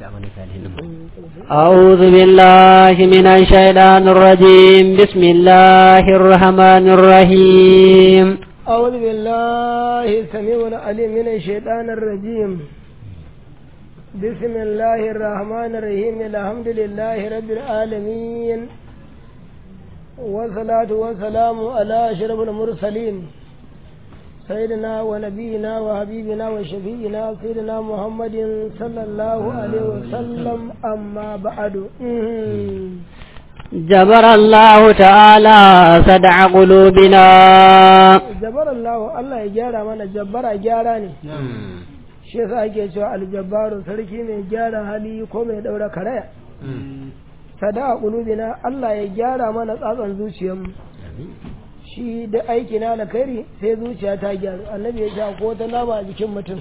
أعوذ بالله من الشيطان الرجيم بسم الله الرحمن الرحيم أعوذ بالله السميع العليم من الشيطان الرجيم بسم الله الرحمن الرحيم الحمد لله رب العالمين والصلاة والسلام على أشرف المرسلين سيدنا ونبينا وحبيبنا وشفيعنا سيدنا محمد صلى الله عليه وسلم أما بعد جبر الله تعالى صدع قلوبنا جبر الله يجارى من جبر جاراني shi yasa ake cewa aljabbaru sarki mai gyara hali ko mai daura karaya sada qulubina Allah ya gyara mana tsatsan zuciyarmu shi da aiki na alkhairi sai zuciya ta gyaru annabi ya ce ko ta nama a jikin mutum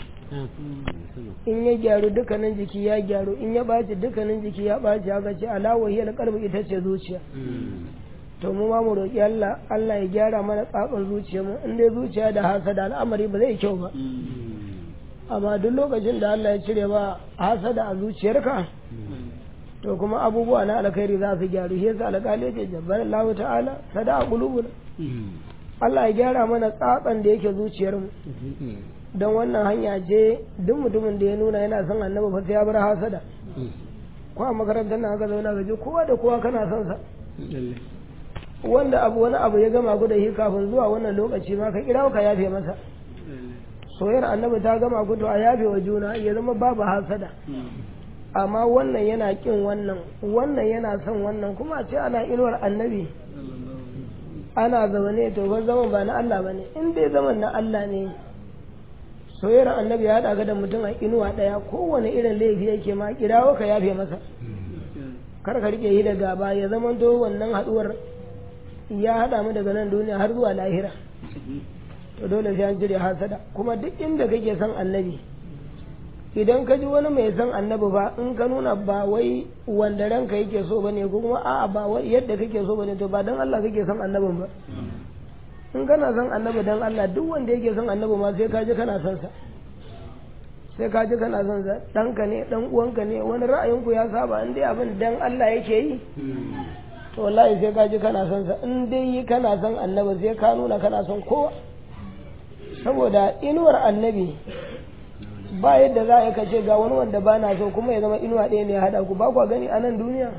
in ya gyaru dukkanin jiki ya gyaru in ya baci dukkanin jiki ya baci haka ce alawahi alqalbi ita ce zuciya to mu ma mu roki Allah Allah ya gyara mana tsatsan zuciyarmu in dai zuciya da hasada al'amari ba zai kyau ba amma duk lokacin da Allah ya cire ba hasada a zuciyarka to kuma abubuwa na alkhairi za su gyaru shi yasa alƙali ya ce jabbar Allah ta'ala sada qulubuna Allah ya gyara mana tsatsan da yake zuciyarmu don wannan hanya ce duk mutumin da ya nuna yana son annabi fa sai ya bar hasada ko a makarantar nan aka zauna gaji kowa da kowa kana son sa wanda wani abu ya gama ku da shi kafin zuwa wannan lokaci ma ka kira ka yafe masa soyayyar annabi ta gama ku to a yafe wa juna ya zama babu hasada amma wannan yana kin wannan yana son wannan kuma ce ana inuwar annabi ana zaune to ba zaman ba na Allah bane in dai zaman na Allah ne soyayyar annabi ya haɗa da mutum a inuwa ɗaya kowane irin laifi yake ma kirawo ka yafe masa kar ka rike yi da gaba ya zama to wannan haɗuwar ya haɗa mu daga nan duniya har zuwa lahira to dole sai an jire hasada kuma duk inda kake son annabi idan ka ji wani mai son annabi ba in ka nuna ba wai wanda ranka yake so bane ko kuma a'a ba wai yadda kake so bane to ba dan Allah kake son annabin ba in kana son annabi dan Allah duk wanda yake son annabi ma sai ka ji kana son sa sai ka ji kana son sa danka ne dan uwanka ne wani ra'ayinku ya saba in dai abin dan Allah yake yi to wallahi sai ka ji kana son sa in dai kana son annabi sai ka nuna kana son kowa saboda inuwar annabi ba yadda za a kace ga wani wanda ba na so kuma ya zama inuwa ɗaya ne ya haɗa ku ba kwa gani a nan duniya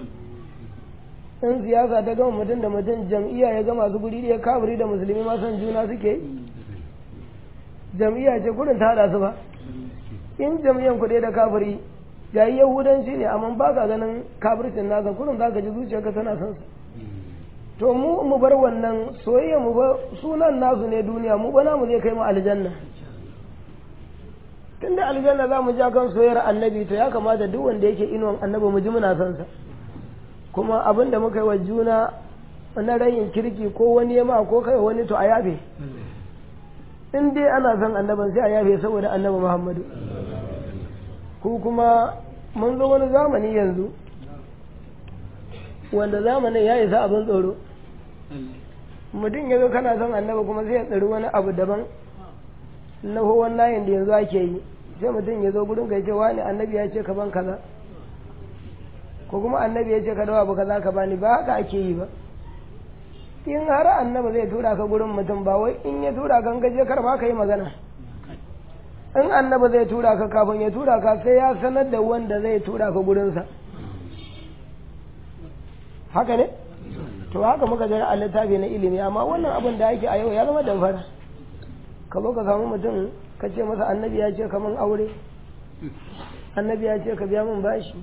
in siyasa ta gama mutum da mutum jam'iyya ya gama su guri ɗaya kafiri da musulmi ma son juna suke jam'iyya ce kurin ta haɗa su ba in jam'iyyan ku ɗaya da kafiri yayi yahudanci ne amma ba ka ganin kafircin nasa kurin za ka ji zuciyarka tana son su to mu bar wannan soyayya mu ba sunan nasu ne duniya mu bana mu zai kai mu aljanna tunda aljanna za mu ja kan soyayyar annabi to ya kamata duk wanda yake inuwan annabi mu ji muna son sa kuma abin da muka yi wa juna na rayin kirki ko wani yama ko kai wani to a yafe in dai ana son annaban sai a yafe saboda annabi Muhammadu ku kuma mun zo wani zamani yanzu wanda zamanin ya isa abin tsoro mutum ya zo kana son annabi kuma sai ya tsari wani abu daban na hawan layin da yanzu ake yi sai mutum ya zo gurin ka ce wani annabi ya ce ka ban kaza ko kuma annabi ya ce ka dawa ba kaza ka bani ba haka ake yi ba in har annabi zai tura ka gurin mutum ba wai in ya tura ka gaje kar ma ka yi magana in annabi zai tura ka kafin ya tura ka sai ya sanar da wanda zai tura ka gurinsa haka ne to haka muka gani a littafi na ilimi amma wannan abin da ake a yau ya zama damfara ka zo ka samu mutum ka ce masa annabi ya ce ka min aure annabi ya ce ka biya min bashi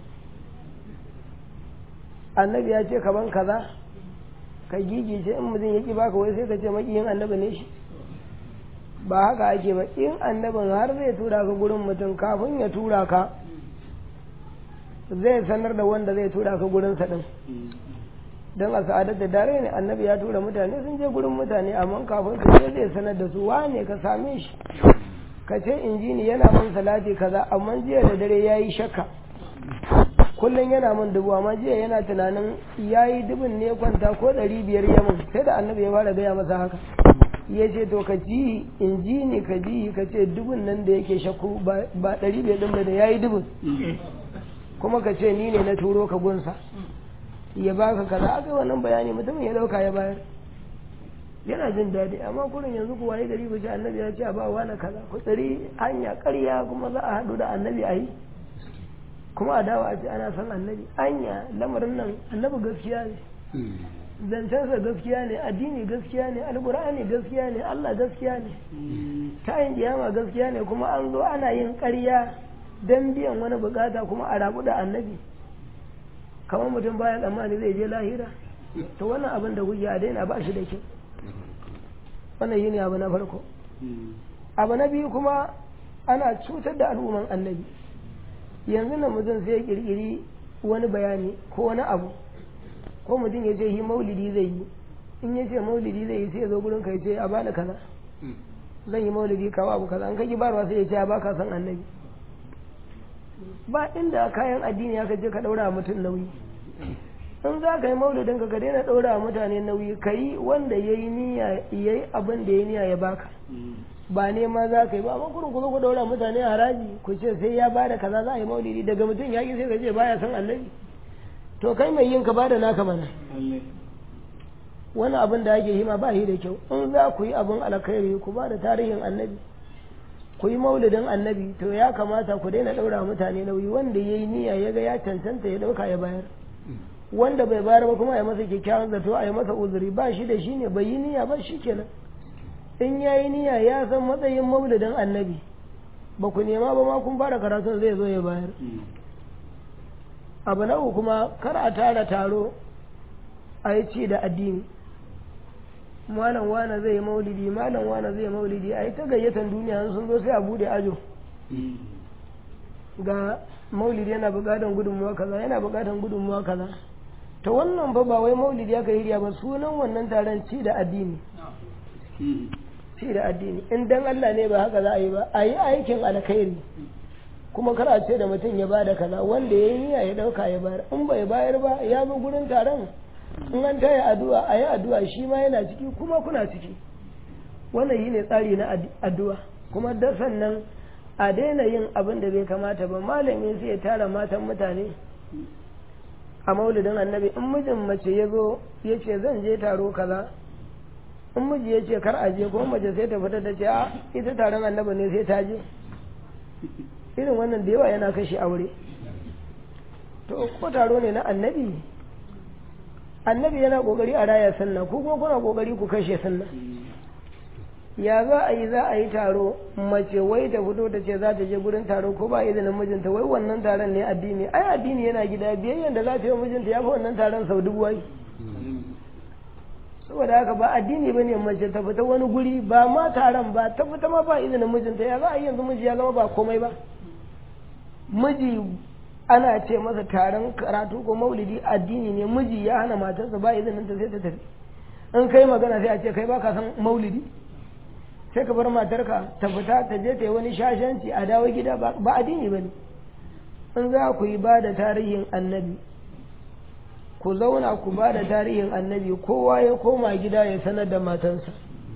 annabi ya ce ka ban kaza ka gigice in mutum ya ki baka wai sai ka ce makiyin annabi ne shi ba haka ake ba in annabin har zai tura ka gurin mutum kafin ya tura ka zai sanar da wanda zai tura ka gurin sa din don a sa'adar da dare ne annabi ya tura mutane sun je gurin mutane amma kafin su je zai sanar da su wane ka same shi ka ce injini yana min salati kaza amma jiya da dare yayi shakka kullum yana min dubu amma jiya yana tunanin yayi dubun ne kwanta ko 500 ya min sai da annabi ya fara gaya masa haka ya ce to ka ji injini ka ji ka ce dubun nan da yake shakku ba 500 din ba da yayi dubun kuma ka ce ni ne na turo ka gunsa ya baka kaza aka wannan bayani mutumin ya dauka ya bayar yana jin daɗi amma kurin yanzu ku waye gari ku ce annabi ya ce a ba wani kaza ku tsari hanya ƙarya kuma za a haɗu da annabi a yi kuma a dawo a ce ana son annabi anya lamarin nan annabi gaskiya ne zancensa gaskiya ne addini gaskiya ne alƙur'ani gaskiya ne Allah gaskiya ne tayin kiyama gaskiya ne kuma an zo ana yin ƙarya don biyan wani bukata kuma a rabu da annabi kamar mutum baya tsammani zai je lahira to wannan abin da kuke a daina ba shi da kyau wannan yi ne abu na farko abu na biyu kuma ana cutar da al'umman annabi yanzu na mutum sai ya kirkiri wani bayani ko wani abu ko mutum ya ce yi maulidi zai yi in ya ce maulidi zai yi sai ya zo gurin ka ya ce a bani kaza zan yi maulidi kawo abu kaza an kaki barwa sai ya ce a baka san annabi ba inda kayan addini aka je ka daura mutum nauyi in za ka yi maulidin ka daina daura mutane nauyi ka yi wanda ya yi niyya ya yi abin da ya niyya ya baka ba ne ma za ka yi ba amma kurin ku zo ku daura mutane haraji ku ce sai ya bada kaza za a yi maulidi daga mutum ya ki sai ka ce baya san annabi to kai mai yin ka bada naka mana wani abin da ake yi ma ba shi da kyau in za ku yi abin alkhairi ku ba da tarihin annabi ku yi maulidin annabi to ya kamata ku daina daura mutane nauyi wanda ya yi niyya ya ga ya cancanta ya dauka ya bayar wanda bai bayar ba kuma ya masa kyakkyawan zato a yi masa uzuri ba shi da shi ne bai yi niyya ba shi kenan in ya yi niyya ya san matsayin maulidin annabi ba ku nema ba ma kun fara karatun zai zo ya bayar abu na uku kuma kar a tara taro a yi ci da addini malam wane zai maulidi malam wane zai maulidi a yi ta gayyatan duniya sun zo sai a bude ajo ga maulidi yana bukatan gudunmuwa kaza yana bukatan gudunmuwa kaza ta wannan ba wai maulidi aka yi ba sunan wannan taron ci da addini ci da addini in dan Allah ne ba haka za a yi ba a yi aikin alkhairi kuma kar a ce da mutum ya bada kaza wanda ya yi niyya ya dauka ya bayar in bai bayar ba ya bi gurin taron in an taya addu'a a yi addu'a shi ma yana ciki kuma kuna ciki wannan yi ne tsari na addu'a kuma da sannan a daina yin abin da bai kamata ba malamin sai ya tara matan mutane a maulidin annabi in mijin mace ya zo ya ce zan je taro kaza in miji ya ce kar a je kuma mace sai ta fita ta ce a ita taron annabi ne sai ta je irin wannan da yawa yana kashe aure to ko taro ne na annabi yana kokari a raya sunna ko kuma kuna kokari ku kashe sunna ya za a yi taro mace wai ta fito ta ce za ta je gurin taro ko ba izinin mijinta wai wannan taron ne addini ai addini yana gida biyayyen da za ta yi mijinta ya fi wannan taron sau dubu wai saboda haka ba addini ba ne mace ta fita wani guri ba ma taron ba ta fita ma ba izinin mijinta ya za a yi yanzu miji ya zama ba komai ba miji ana ce masa taron karatu ko maulidi addini ne miji ya hana matarsa ba izinin ta sai ta tafi in kai magana sai a ce kai baka san maulidi sai ka bar matarka ta fita ta je ta yi wani shashanci a dawo gida ba addini ba ne in za ku yi ba da tarihin annabi ku zauna ku ba da tarihin annabi kowa ya koma gida ya sanar da matansa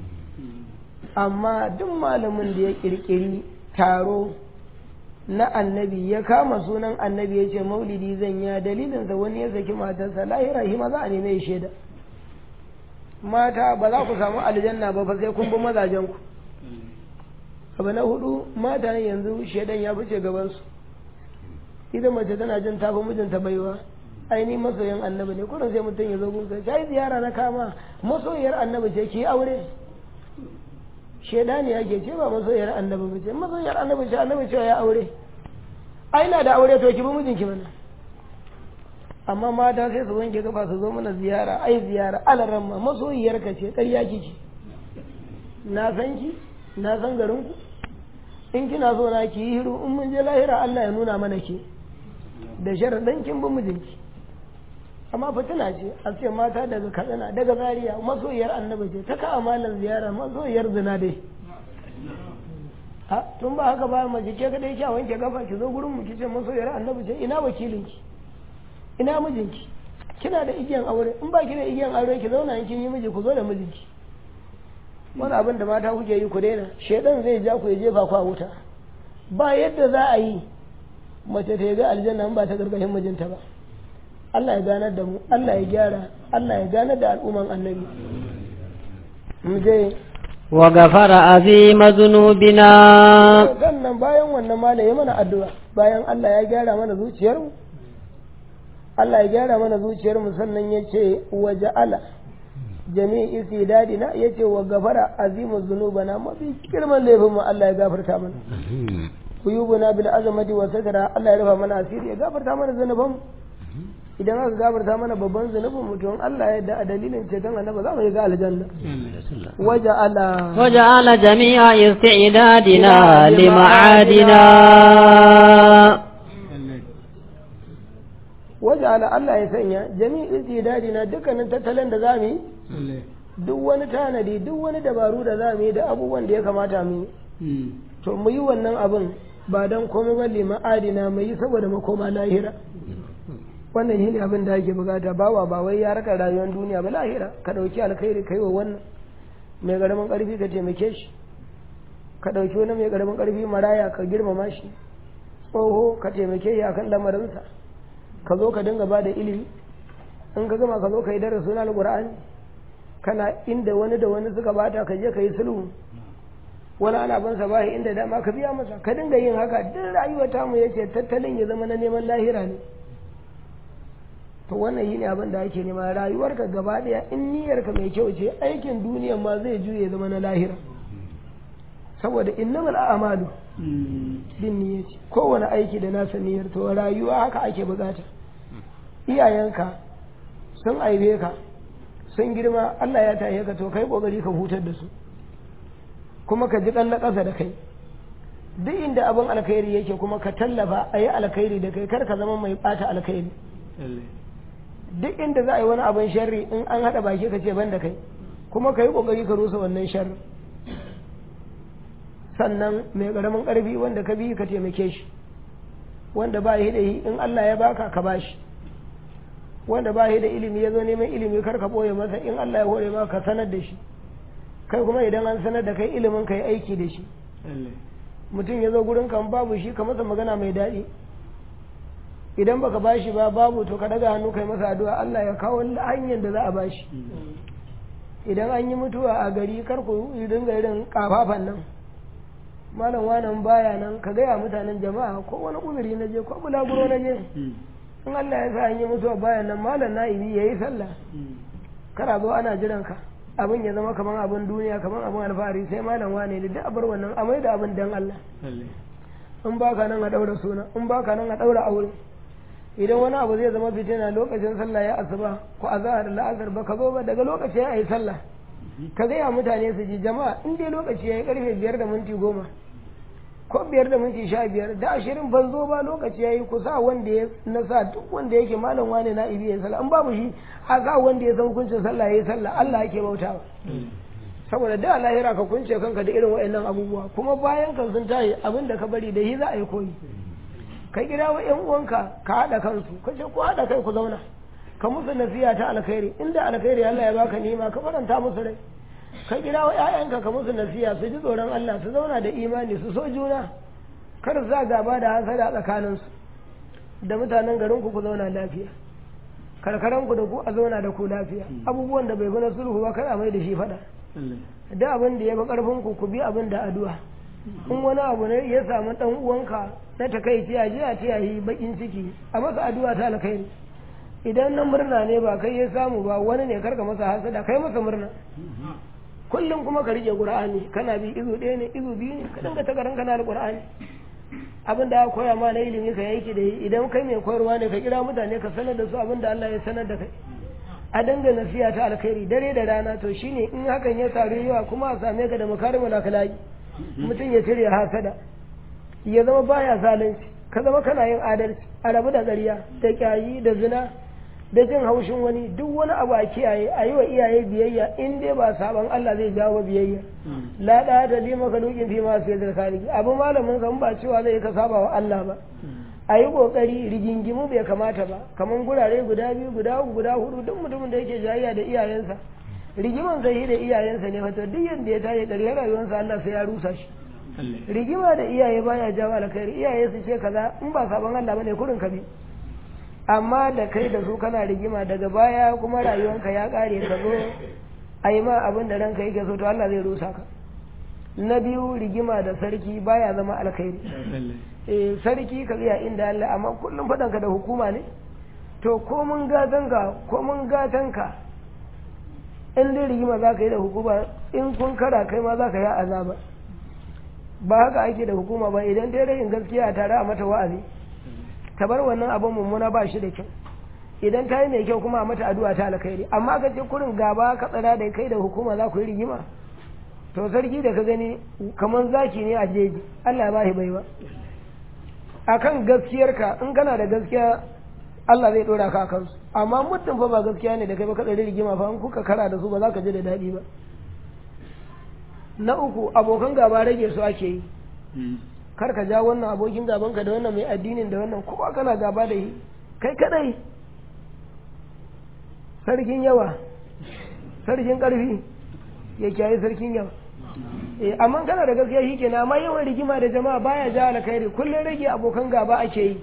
amma duk malamin da ya kirkiri taro na annabi ya kama sunan annabi ya ce maulidi zan ya dalilinsa wani ya saki matarsa lahira shi ma za a neme shaida mata ba za ku samu aljanna ba fa sai kun bi mazajenku abu na hudu mata ne yanzu shaidan ya fice gabansu idan mace tana jin tafi mijinta baiwa aini masoyan annabi ne kullum sai mutum ya zo gunsa sai ziyara na kama masoyiyar annabi ce ki aure shaidani yake ce ba masoyiyar annabi ba ce masoyiyar annabi ce annabi ce ya aure ai na da aure to ki bi mijinki mana amma mata sai su wanke kafa su zo mana ziyara ai ziyara alaramma masoyiyar ka ce ƙarya kike na san ki na san garin ku in kina so na ki yi hiru in mun je lahira Allah ya nuna mana ke da sharaɗin kin bi mijinki amma fitina ce a ce mata daga Katsina daga Zaria masoyiyar annabi ce ta ka amalan ziyara masoyiyar zina dai ha tun ba haka ba mace ke kadai ki a wanke kafa ki zo gurin mu ki ce masoyiyar annabi ce ina wakilinki ina mijinki kina da igiyan aure in ba ki da igiyan aure ki zauna in kin yi miji ku zo da mijinki wani abin da mata kuke yi ku daina shedan zai ja ku ya jefa ku a wuta ba yadda za a yi mace ta ga aljanna ba ta gargashin mijinta ba Allah ya ganar da mu Allah ya gyara Allah ya ganar da al'umman annabi mu je wa ghafara azima dhunubina sannan bayan wannan malai mana addu'a bayan Allah ya gyara mana zuciyar mu Allah ya gyara mana zuciyar mu sannan yace waja'ala jami'i istidadina yace wa ghafara azima dhunubana mafi girman laifin mu Allah ya gafarta mana uyubuna bil azamati wa satara Allah ya rufa mana asiri ya gafarta mana zanuban mu idan aka gafarta mana babban zunubin mutum Allah ya da a dalilin ceton annabi za mu yi ga aljanna waja'ala jami'a istidadina lima'adina waja'ala Allah ya sanya jami'a istidadina dukkanin tattalin da zamu yi duk wani tanadi duk wani dabaru da zamu yi da abubuwan da ya kamata mu yi to mu yi wannan abin ba dan komai ba lima'adina mu yi saboda makoma lahira wannan shine abin da ake bukata bawa ba wai ya raka rayuwar duniya ba lahira ka dauki alkhairi kai wa wannan mai garamin karfi ka taimake shi ka dauki wani mai garamin karfi maraya ka girmama shi tsoho ka taimake shi akan lamarinsa ka zo ka dinga ba da ilimi in ka gama ka zo ka yi darasu na alqur'ani kana inda wani da wani suka bata ka je ka yi sulhu wani ana ban sa bai inda dama ka biya masa ka dinga yin haka duk rayuwar tamu yace tattalin ya zama na neman lahira ne to wannan yi ne abin da ake nema rayuwarka gaba daya in niyyarka mai kyau ce aikin duniya ma zai juye zama na lahira saboda innamal a'malu bin niyyati kowane aiki da nasa niyyar to rayuwa haka ake bukata iyayenka sun aibe ka sun girma Allah ya taye ka to kai kokari ka hutar da su kuma ka ji kan na ƙasa da kai duk inda abin alkhairi yake kuma ka tallafa a yi alkhairi da kai kar ka zama mai bata alkhairi duk inda za a yi wani abin sharri in an haɗa baki ka ce ban da kai kuma ka yi ƙoƙari ka rusa wannan sharri sannan mai ƙaramin ƙarfi wanda ka bi ka taimake shi wanda ba shi da yi in Allah ya baka ka bashi wanda ba shi da ilimi ya zo neman ilimi kar ka ɓoye masa in Allah ya hore maka ka sanar da shi kai kuma idan an sanar da kai ilimin ka yi aiki da shi mutum ya zo gurin kan babu shi ka masa magana mai daɗi idan baka bashi ba babu to ka daga hannu kai masa addu'a Allah ya kawo hanyar da za a bashi idan an yi mutuwa a gari kar ku dinga irin kafafan nan malam wanan baya nan ka gaya mutanen jama'a ko wani uzuri na je ko bulaguro na je in Allah ya sa an yi mutuwa baya nan malam na'ibi yayi sallah kara zo ana jiran ka abin ya zama kaman abin duniya kaman abin alfahari sai malam wane da duk abar wannan amai da abin dan Allah in baka nan a daura suna in baka nan a daura aure idan wani abu zai zama fitina lokacin sallah ya asuba ko azhar la'asar ba ka zo ba daga lokaci ya yi sallah ka gaya mutane su ji jama'a in dai lokaci ya yi karfe 5 da minti 10 ko 5 da minti 15 da 20 ban zo ba lokaci ya yi kusa wanda ya nasa duk wanda yake malam wane na ibi ya sallah in babu shi a sa wanda ya san hukuncin sallah ya yi sallah Allah yake bautawa saboda da lahira ka kunce kanka da irin waɗannan abubuwa kuma bayan kan sun tayi abin da ka bari da shi za a yi koyi ka kira wa ƴan uwanka ka haɗa kansu ka ce ku haɗa kai ku zauna ka musu nasiha ta alkhairi inda alkhairi Allah ya baka nima ka faranta musu rai ka kira wa ƴaƴanka ka musu nasiha su ji tsoron Allah su zauna da imani su so juna kar za gaba da hasada tsakaninsu da mutanen garin ku zauna lafiya karkaran ku da ku a zauna da ku lafiya abubuwan da bai gona sulhu ba kar a mai da shi fada da abin da ya fi karfin ku bi abin da addu'a in wani abu ne ya samu dan uwanka na takaici a ji a ce yi bakin ciki a masa addu'a ta alkhairi idan na murna ne ba kai ya samu ba wani ne karka masa hasada kai masa murna kullum kuma ka rike qur'ani kana bi izu ɗaya ne izu biyu ne ka dinga takaran kana da qur'ani abin da aka koya ma na ilimi ka yake da idan kai mai koyarwa ne ka kira mutane ka sanar da su abin da Allah ya sanar da kai a danga nasiha ta alkhairi dare da rana to shine in hakan ya taru yawa kuma a same ka da makarimul akhlaqi mutum ya cire hasada ya zama baya zalunci ka zama kana yin adalci a rabu da ƙarya da kyayi da zina da jin haushin wani duk wani abu a kiyaye a yi wa iyaye biyayya in dai ba saban Allah zai jawo biyayya la da ta lima ka dukin fi masu yadda kaliki abu malamin kan ba cewa zai ka saba wa Allah ba a yi kokari rigingimu bai kamata ba kamar gurare guda biyu guda uku guda hudu duk mutumin da yake jayayya da iyayensa rigiman zai yi da iyayensa ne wato duk yanda ya tayi ƙarshen rayuwarsa Allah sai ya rusa shi rigima da iyaye baya jawo alkhairi. Iyaye su ce kaza in ba sabon Allah bane kurin ka bi, amma da kai da su kana rigima daga baya kuma rayuwanka ya kare ka zo a yi ma abin da ranka yake so to Allah zai rusa ka. Na biyu rigima da sarki baya zama alkhairi. Sarki ka tsaya inda Allah, amma kullum faɗanka da hukuma ne to ko mun gatanka in dai rigima za ka yi da hukuma in kun kara kai ma za ka yi azaba. Ba haka ake da hukuma ba, idan ta rayin gaskiya tare a mata wa'azi ta bar wannan abin mummuna ba shi da kyau, idan ta yi mai kyau kuma a mata addu'a ta alkhairi. Amma ka ce kurin gaba ka tsara da kai da hukuma za ku yi rigima to sarki da ka gani kamar zaki ne a jeji, Allah ba shi baiwa akan gaskiyarka. In kana da gaskiya Allah zai dora ka kansu, amma mutum fa ba gaskiya ne da kai ba ka tsare rigima fa in kuka kara da su ba za ka ji da daɗi ba. Na uku abokan gaba rage su ake yi, kar ka ja wannan abokin gabanka da wannan mai addinin da wannan kowa kana gaba da yi kai kadai. Sarkin yawa sarkin karfi ya kiyaye sarkin yawa. Amma kana da gaskiya shi kenan, amma yawan rigima da jama'a baya ja alkhairi. Kullum rage abokan gaba ake yi,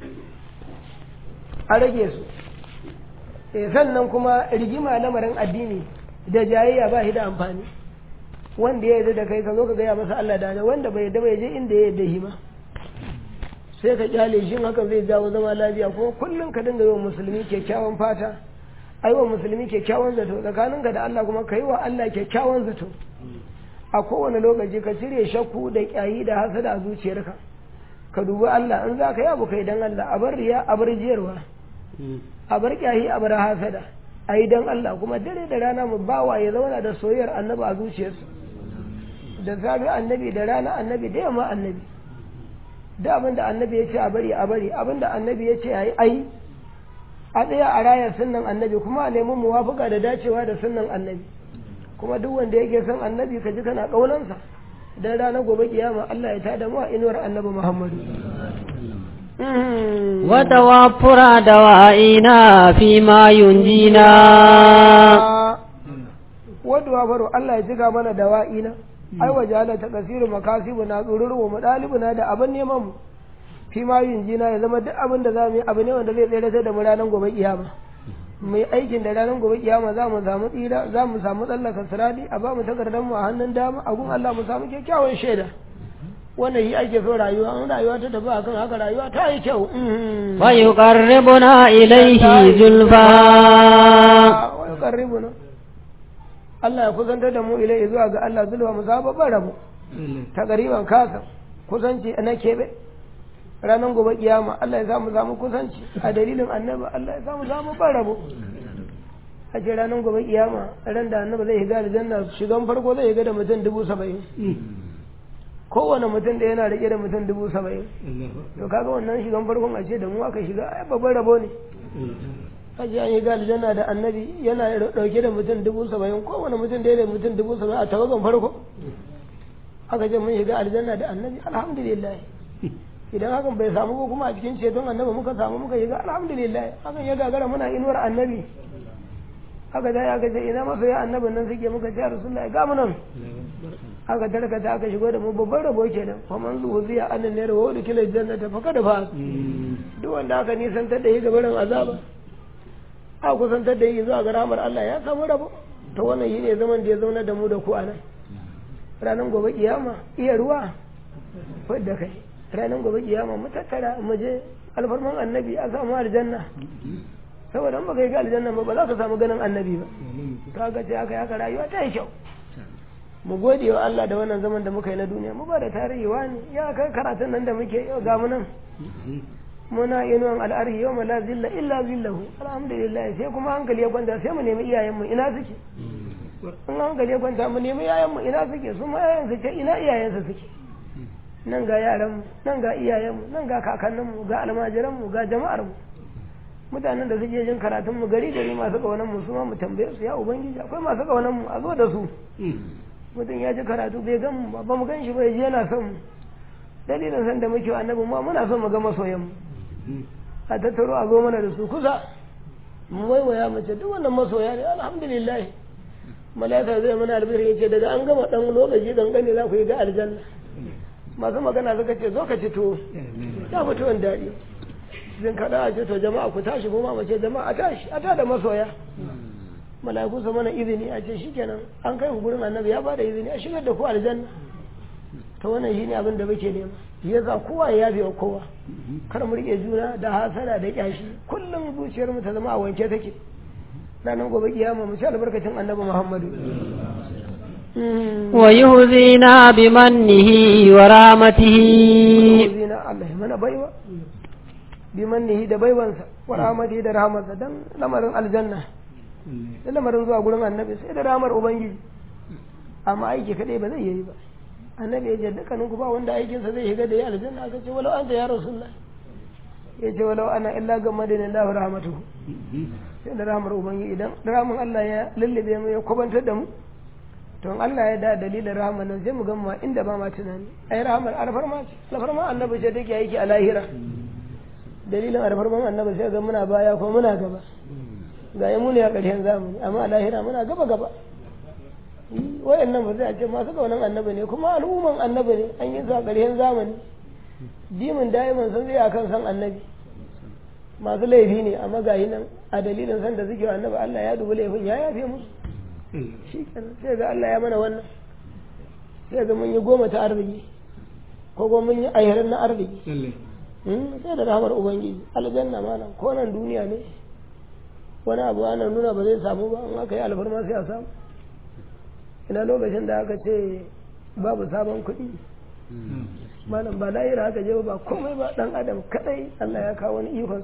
a rage su. Sannan kuma rigima lamarin addini da jayayya ba shi da amfani. Wanda ya yarda da kai ka zo ka gaya masa Allah da wanda bai yarda bai je inda ya yarda shi ma sai ka kyale shi, haka zai jawo zama lafiya. Kuma kullum ka dinga yi wa musulmi kyakkyawan fata, ai wa musulmi kyakkyawan zato tsakaninka da Allah, kuma ka yi wa Allah kyakkyawan zato a kowane lokaci. Ka cire shakku da kyayi da hasada a zuciyarka, ka dubi Allah. In za ka yi abu kai dan Allah, a bar riya, a bar jiyarwa, a bar kyayi, a bar hasada, a yi dan Allah. Kuma dare da rana mu bawa ya zauna da soyayyar annabi a zuciyarsa, da safe annabi, da rana annabi, da yamma annabi. Da abin da annabi ya ce a bari a bari, abin da annabi ya ce a yi a tsaya a rayar sunnan annabi, kuma a nemi muwafuka da dacewa da sunnan annabi. Kuma duk wanda yake son annabi ka ji kana ƙaunansa, dan ranar gobe kiyama Allah ya tada mu a inuwar annabi Muhammadu. وتوفر دوائنا فيما ينجينا. وتوفر الله يجيك من دوائنا ai wajala ta kasiru makasibuna tsururu mu dalibuna da abin neman mu fi ma yunjina ya zama duk abin da zamu yi abu ne wanda zai tsere da mu ranar gobe kiyama. Mai aikin da ranar gobe kiyama za mu samu tsira, za mu samu tsallaka sirati, a ba mu takardar mu a hannun dama, a gun Allah mu samu kyakkyawan shaida. Wannan shi ake so rayuwa, an rayuwa ta tafi akan haka rayuwa ta yi kyau. Wa yuqarribuna ilayhi zulfa. Wa yuqarribuna Allah ya kusantar da mu ilai zuwa ga Allah zulwa mu za babban rabo ta gariban kasa kusanci na keɓe ranar gobe kiyama. Allah ya samu kusanci a dalilin annabi, Allah ya samu babban rabo. A ce ranar gobe kiyama ran da annabi zai shiga aljanna, shigan farko zai shiga da mutum 70,000, kowane mutum da yana rike da mutum 70,000. To kaga wannan shigan farkon a ce da mu aka shiga ai babban rabo ne. Kaji an yi ga aljanna da annabi yana dauke da mutum 70,000, kowane mutum da ya da mutum 70,000 a tawagan farko. Aka ce mun shiga aljanna da annabi, alhamdulillah. Idan hakan bai samu ko kuma a cikin ceton annabi muka samu muka shiga, alhamdulillah. Hakan ya gagara muna inuwar annabi. Aka dai aka ce ina masoya annabin nan suke, muka ce rasulullahi ga mu nan. Aka tarkata aka shigo da mu babban rabo kenan. Fa man zuziya annan ne rawu dukil jannata fa kada fa. Duk wanda aka nisantar da yi gabarin azaba, a kusantar da yi zuwa ga ramar Allah, ya samu rabo. Ta wannan shi ne zaman da ya zauna da mu da ku a nan. Ranar gobe kiyama iya ruwa fadda kai. Ranar gobe kiyama mu tattara mu je alfarman annabi a samu aljanna. Saboda in baka yi ga aljanna ba za ka samu ganin annabi ba. Kaga ce haka rayuwa ta yi kyau. Mu gode wa Allah da wannan zaman da muka yi na duniya, mu ba da tarihi wani ya kai karatun nan da muke yau ga mu nan. Muna inuwan al'arhi yau la zilla illa zillahu, alhamdulillah. Sai kuma hankali ya kwanta sai mu nemi iyayenmu ina suke. In hankali ya kwanta mu nemi iyayenmu ina suke, su ma iyayen suke ina iyayensu suke. Nan ga yaranmu, nan ga iyayenmu, nan ga kakanninmu, ga almajiranmu, ga jama'armu. Mutanen da suke jin karatunmu gari masu ƙaunanmu su ma mu tambaye su, ya ubangiji akwai masu ƙaunanmu a zo da su. Mutum ya ji karatu bai gan mu ba mu gan shi ba, ya ji yana son mu. Dalilin san da muke wa annabi ma muna son mu ga masoyanmu. A tattaro a zo mana da su kusa, mu waiwaya mace duk wannan masoya ne, alhamdulillah. Malaka zai mana albir ya ce daga an gama dan lokaci dangane za ku yi ga aljanna. masu magana suka ce zo ka ci tuwo ya fi tuwon daɗi zin kaɗa a ce to jama'a ku tashi kuma mace jama'a a tashi a tada masoya mala'iku su mana izini a ce shikenan an kai ku gurin annabi ya bada izini a shigar da ku aljanna to wannan shine abin da muke nema yasa kowa ya yafe wa kowa kar mu rike juna da hasara da kyashi kullum zuciyar mu ta zama a wanke take ranar gobe kiyama mu ci albarkacin annabi Muhammadu wa yuhzina bi mannihi wa rahmatihi yuhzina Allah mana baiwa bi mannihi da baiwansa wa rahmatihi da rahmatsa dan lamarin aljanna da lamarin zuwa gurin annabi sai da rahmar ubangiji amma aiki kadai ba zai yi ba annabi ya ce dukkanin ku ba wanda aikinsa zai shiga da ya aljanna aka ce walau anta ya rasulullah ya ce walau ana illa gamadin Allah rahmatuhu sai da rahmar ubangiji idan rahman Allah ya lullube mu ya kwabantar da mu to Allah ya da dalilin rahman nan sai mu gama inda ba ma tunani ai rahmar alfarma annabi ce take aiki a lahira dalilin alfarman annabi sai ga muna baya ko muna gaba ga yi muni a ƙarshen zamani amma a lahira muna gaba wayannan ba zai ce masu kaunan annabi ne kuma al'umman annabi ne an yi sa ƙarshen zamani dimin da'iman sun zai akan san annabi masu laifi ne amma ga yi nan a dalilin san da suke annabi Allah ya dubi laifin ya yafe musu shi kenan sai ga Allah ya mana wannan sai ga mun yi 10 ta arziki ko kuma mun yi ayyaran na arziki sai da rahmar ubangiji aljanna malam ko nan duniya ne wani abu ana nuna ba zai samu ba in aka yi alfarma sai a samu ina lokacin da aka ce babu sabon kuɗi malam ba lahira aka je ba komai ba dan adam kadai Allah ya kawo wani ikon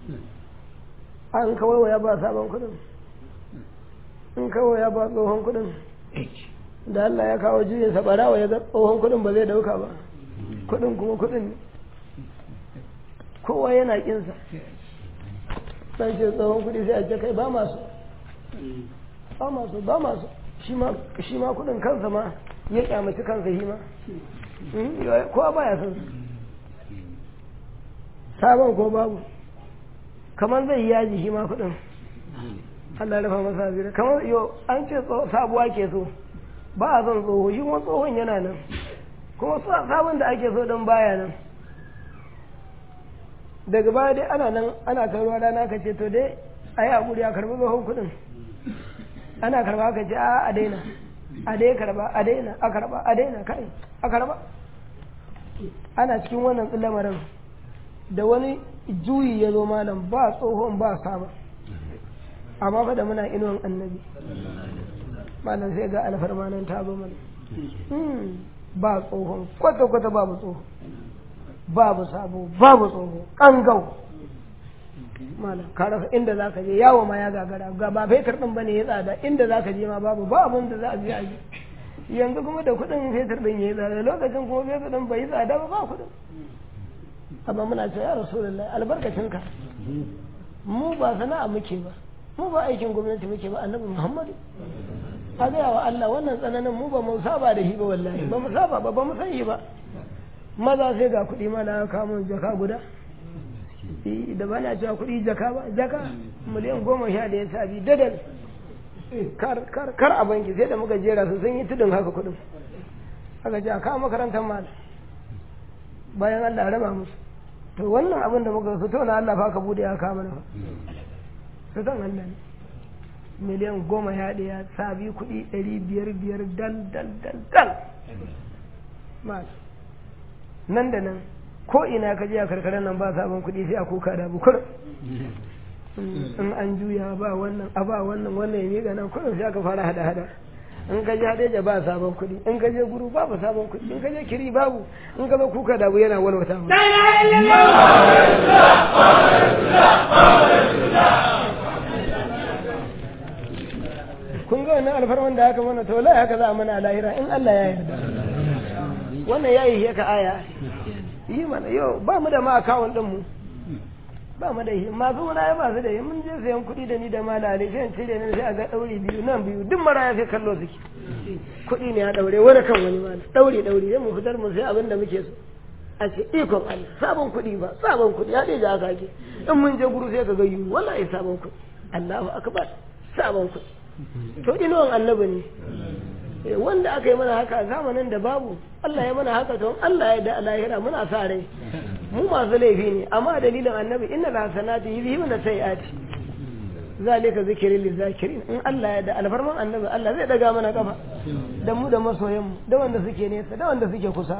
an kawai ya ba sabon kuɗin in kawai ya ba tsohon kuɗin da Allah ya kawo juyin sa barawa ya ga tsohon kuɗin ba zai dauka ba kuɗin kuma kuɗin ne kowa yana kinsa sai ce tsohon kuɗi sai a ce kai ba masu shi ma kudin kansa ma ya kyamaci kansa shi ma kowa baya son sabon ko babu kamar zai yaji shi ma kudin Allah ya rufa masa zira kamar yau an ce sabuwa ke so ba a son tsoho shi kuma tsohon yana nan kuma sabon da ake so don baya nan daga baya dai ana nan ana karuwa rana ka ce to dai a yi haƙuri a karɓi tsohon kudin ana karba ka ce a daina a dai karba a daina a karba a daina kai a karba ana cikin wannan lamarin da wani juyi ya zo malam ba tsohon ba saba amma fa da muna inuwan annabi malam sai ga alfarma nan ta zo mana ba tsohon kwata-kwata babu tsoho babu sabo babu tsoho ƙangau malam ka rasa inda za ka je yawo ma ya gagara ga ba fetur din bane ya tsada inda za ka je ma babu ba abin da za a je a yi yanzu kuma da kuɗin fetur din ya yi tsada lokacin kuma fetur din bai yi tsada ba kuɗin amma muna cewa ya rasulullahi albarkacinka mu ba sana'a muke ba mu ba aikin gwamnati muke ba annabi muhammadu a gaya wa Allah wannan tsananin mu ba mu saba da shi ba wallahi ba mu saba ba mu san shi ba maza sai ga kuɗi ma na kamun jaka guda da ba na cewa kuɗi jaka ba jaka miliyan 10 da ya sabi dadal kar a banki sai da muka jera su sun yi tudun haka kuɗin aka ce a kawo makarantar mala bayan Allah raba musu to wannan abin da muka fito na Allah fa ka bude ya kama na fa su san Allah ne miliyan 10 ya sabi kuɗi 500 dal mala nan da nan ko ina ka je a karkarar nan ba sabon kuɗi sai a kuka da bukur in an juya ba wannan a ba wannan ya miƙa nan kuɗin sai aka fara hada in ka je hadeja ba sabon kuɗi in ka je guru babu sabon kuɗi in ka je kiri babu in ka ba kuka da yana walwata mu kun ga wannan alfarman da aka mana to lai haka za a mana a lahira in Allah ya yarda wannan yayi haka aya yi mana yau ba mu da ma akawun din mu ba mu da yi masu maraya ba su da yi mun je sayan kuɗi da ni da malali sai in cire ne sai a ga ɗauri biyu nan biyu duk maraya sai kallo suke kuɗi ne a ɗaure wani kan wani ma ɗaure sai mu fitar mu sai abin da muke so a ce ikon Allah sabon kuɗi ba sabon kuɗi ya ɗaya da haka ake in mun je guru sai ka ga yiwu wallahi sabon kuɗi Allahu akbar sabon kuɗi to inuwan annabi ne wanda aka yi mana haka a zamanin da babu Allah ya mana haka to Allah ya da lahira muna sa rai mu masu laifi ne amma dalilin annabi inna hasanati yuzhibuna sayiati zalika zikirin lizakirin in Allah ya da alfarman annabi Allah zai daga mana kafa da mu da masoyan mu da wanda suke nesa da wanda suke kusa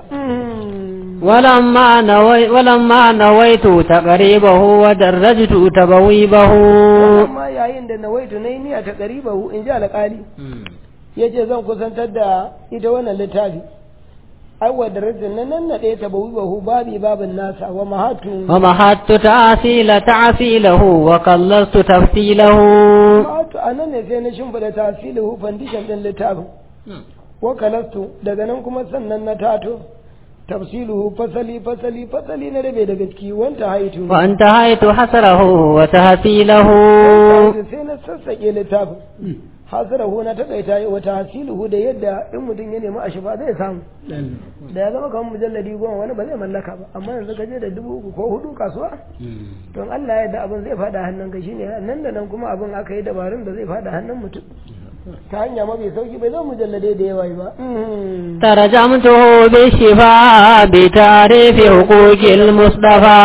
walamma nawaitu taqribahu wa darajtu tabawibahu amma yayin da nawaitu nayi niyya taqribahu in ji alƙali yace zan kusantar da ita wannan littafi aiwa darajin nan nade tabawibahu babin nasa wa mahattu ta'silahu wa qallastu tafsilahu mahattu anan ne sai na shimfida ta'silahu foundation din littafin wa qallastu daga nan kuma sannan na tato tafsiluhu fasali na rabe daga ciki wanta haitu hasarahu wa tahsilahu sai na sassake littafin hasarahu na takaita wa tahsiluhu da yadda in mutum ya nemi ashifa zai samu da ya zama kamar mujalladi 10 wani ba zai mallaka ba amma yanzu ka je da 3,000 ko 4 kasuwa don Allah ya da abin zai fada hannun ka shine nan da nan kuma abin aka yi dabarun da zai fada hannun mutum ta hanya mafi sauki bai zama mujalladai da yawa ba tarjamtuhu bi shifa bi tarifi huquqil mustafa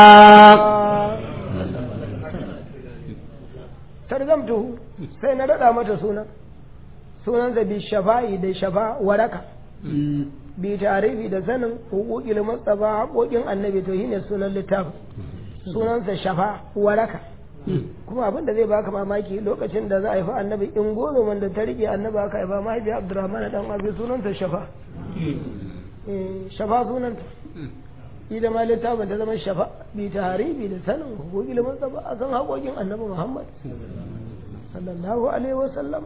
tarjamtuhu sai na rada mata sunan da bi shafa'i da shafa waraka bi tarifi da sanin huquqil mustafa haƙoƙin annabi to shine sunan littafin sunansa shafa waraka kuma abin da zai baka mamaki lokacin da za a haifa annabi in gozo wanda ta rike annabi aka haifa mahaifi Abdurrahman dan Abi sunanta shafa shafa sunanta ida ma littafin ta zama shafa bi tarihi da sanin hukuki liman tsaba akan haƙoƙin annabi Muhammad sallallahu alaihi wa sallam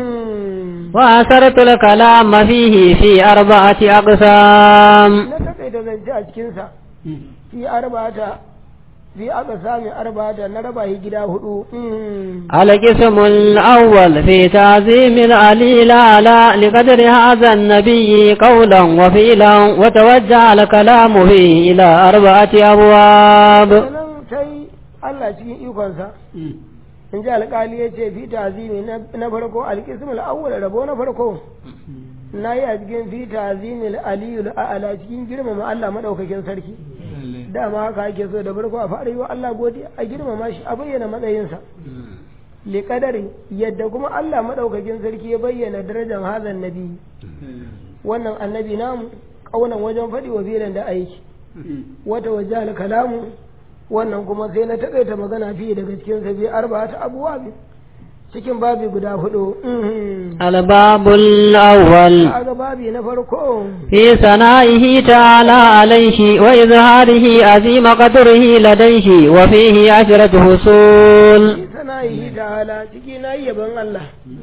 wa asartu al-kalam fihi fi arba'ati aqsam na takaita zance a cikin sa fi arba'ata في أقسام 4 نربا هجدا هدو القسم الأول في تعظيم العلي الأعلى لقدر هذا النبي قولا وفعلا وتوجه الكلام فيه إلى 4 أبواب Allah cikin ikonsa in ji alƙali ya ce fi ta'zimi na farko alƙismul awwal rabo na farko na yi a cikin fi ta'zimil aliyul a'la cikin girmama Allah madaukakin sarki dama haka ake so da farko a fara yi wa Allah godiya a girmama shi a bayyana matsayinsa li kadari yadda kuma Allah madaukakin sarki ya bayyana darajar hazan nabi wannan annabi namu kaunan wajen faɗi wa filan da aiki wata wajal kalamu wannan kuma sai na takaita magana fiye daga cikin sa bi 4 abuwa cikin babi guda 4 al-babul awwal aga babi na farko fi sana'ihi ta'ala alayhi wa izharihi azima qadrihi ladayhi wa fihi 10 husul fi sana'ihi ta'ala cikin ayyaban Allah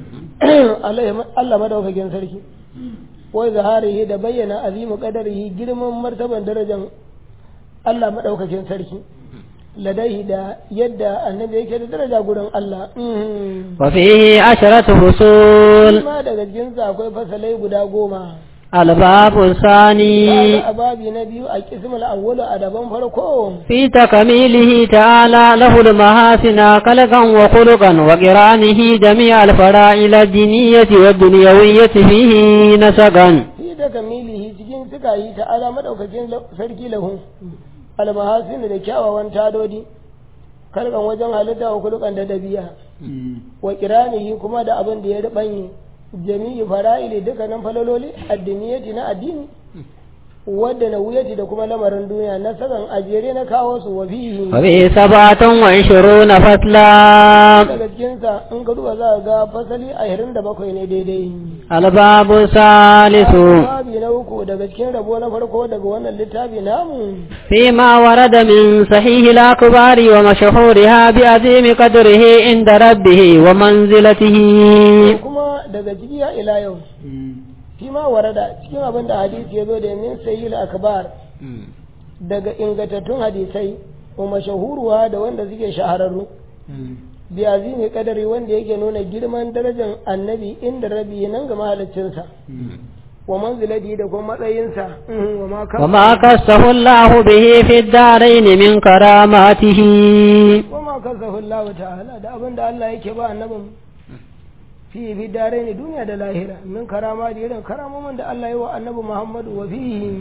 Allah madaukakin sarki wa izharihi da bayyana azima qadrihi girman martaban darajar Allah madaukakin sarki ladaihi da yadda annabi yake da daraja gurin Allah wa fihi 10 husul kuma daga cikin sa akwai fasalai guda 10 al-babu sani babi na biyu a qismul awwal a daban farko fi takmilihi ta'ala lahu al-mahasina kalakan wa khuluqan wa qiranihi jami' al-fara'il ad-diniyyati wad-dunyawiyyati fihi nasagan fi takmilihi cikin suka yi ta'ala madaukakin sarki lahu almahasin da kyawawan tadodi kalkan wajen halitta wa kulukan da dabi'a wa kiranihi kuma da abin da ya rubanye jami'i fara'ili dukkanin falaloli addiniyati na addini wadda na wuyati da kuma lamarin duniya na sakan ajere na kawo su wa fihi wa bi 27 fasla daga cikin sa in ka duba za ga fasali 27 ne daidai al-babu salisu babi na uku daga cikin rabo na farko daga wannan littafi namu fi ma warada min sahih al-akbari wa mashhuriha bi azimi qadrihi inda rabbih wa manzilatihi kuma daga ciki ya ila yau shi ma warada cikin abin da hadisi ya zo da min sayyil akbar daga ingantattun hadisai wa mashahuruwa da wanda suke shahararru bi azimi kadari wanda yake nuna girman darajar annabi inda rabi nan ga mahaliccinsa wa manzilati da kuma matsayinsa wa ma kasahu Allah bihi fi ad-darain min karamatihi wa ma kasahu Allah ta'ala da abin da Allah yake ba annabin fi daraini duniya da lahira min karama da irin karamomin da Allah ya wa annabi Muhammadu wa fihi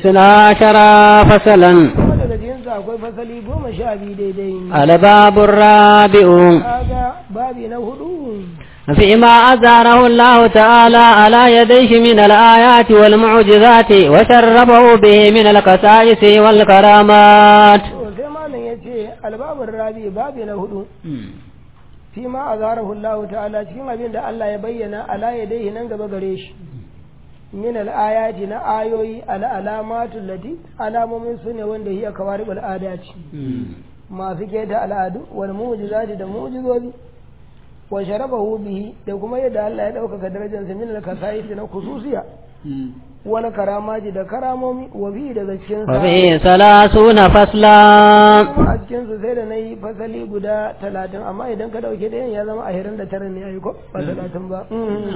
12 fasalan kuma daga cikin sa akwai fasali 12 daidai الباب الرابع kaga babi na hudu فيما أظهره الله تعالى على يديه من الآيات والمعجزات وشربه به من القصائص والكرامات sai malam yace albabur rabi babi na hudu fi ma azharahu Allah ta'ala cikin abin da Allah ya bayyana ala yadayhi nan gaba gare shi min al-ayati na ayoyi ala alamatul lati alamomin sune wanda hiya kawaribul adati masu keta al'adu wal mu'jizati da mu'jizozi wa sharabahu bihi da kuma yadda Allah ya dauka darajar sa min al-kasayis na khususiya wala karamaji da karamomi wa bi daga cikin sa وفيه 30 فصلا a cikin su sai da nayi fasali guda 30 amma idan ka dauke da ya zama 29 ne ai ko ba 30 ba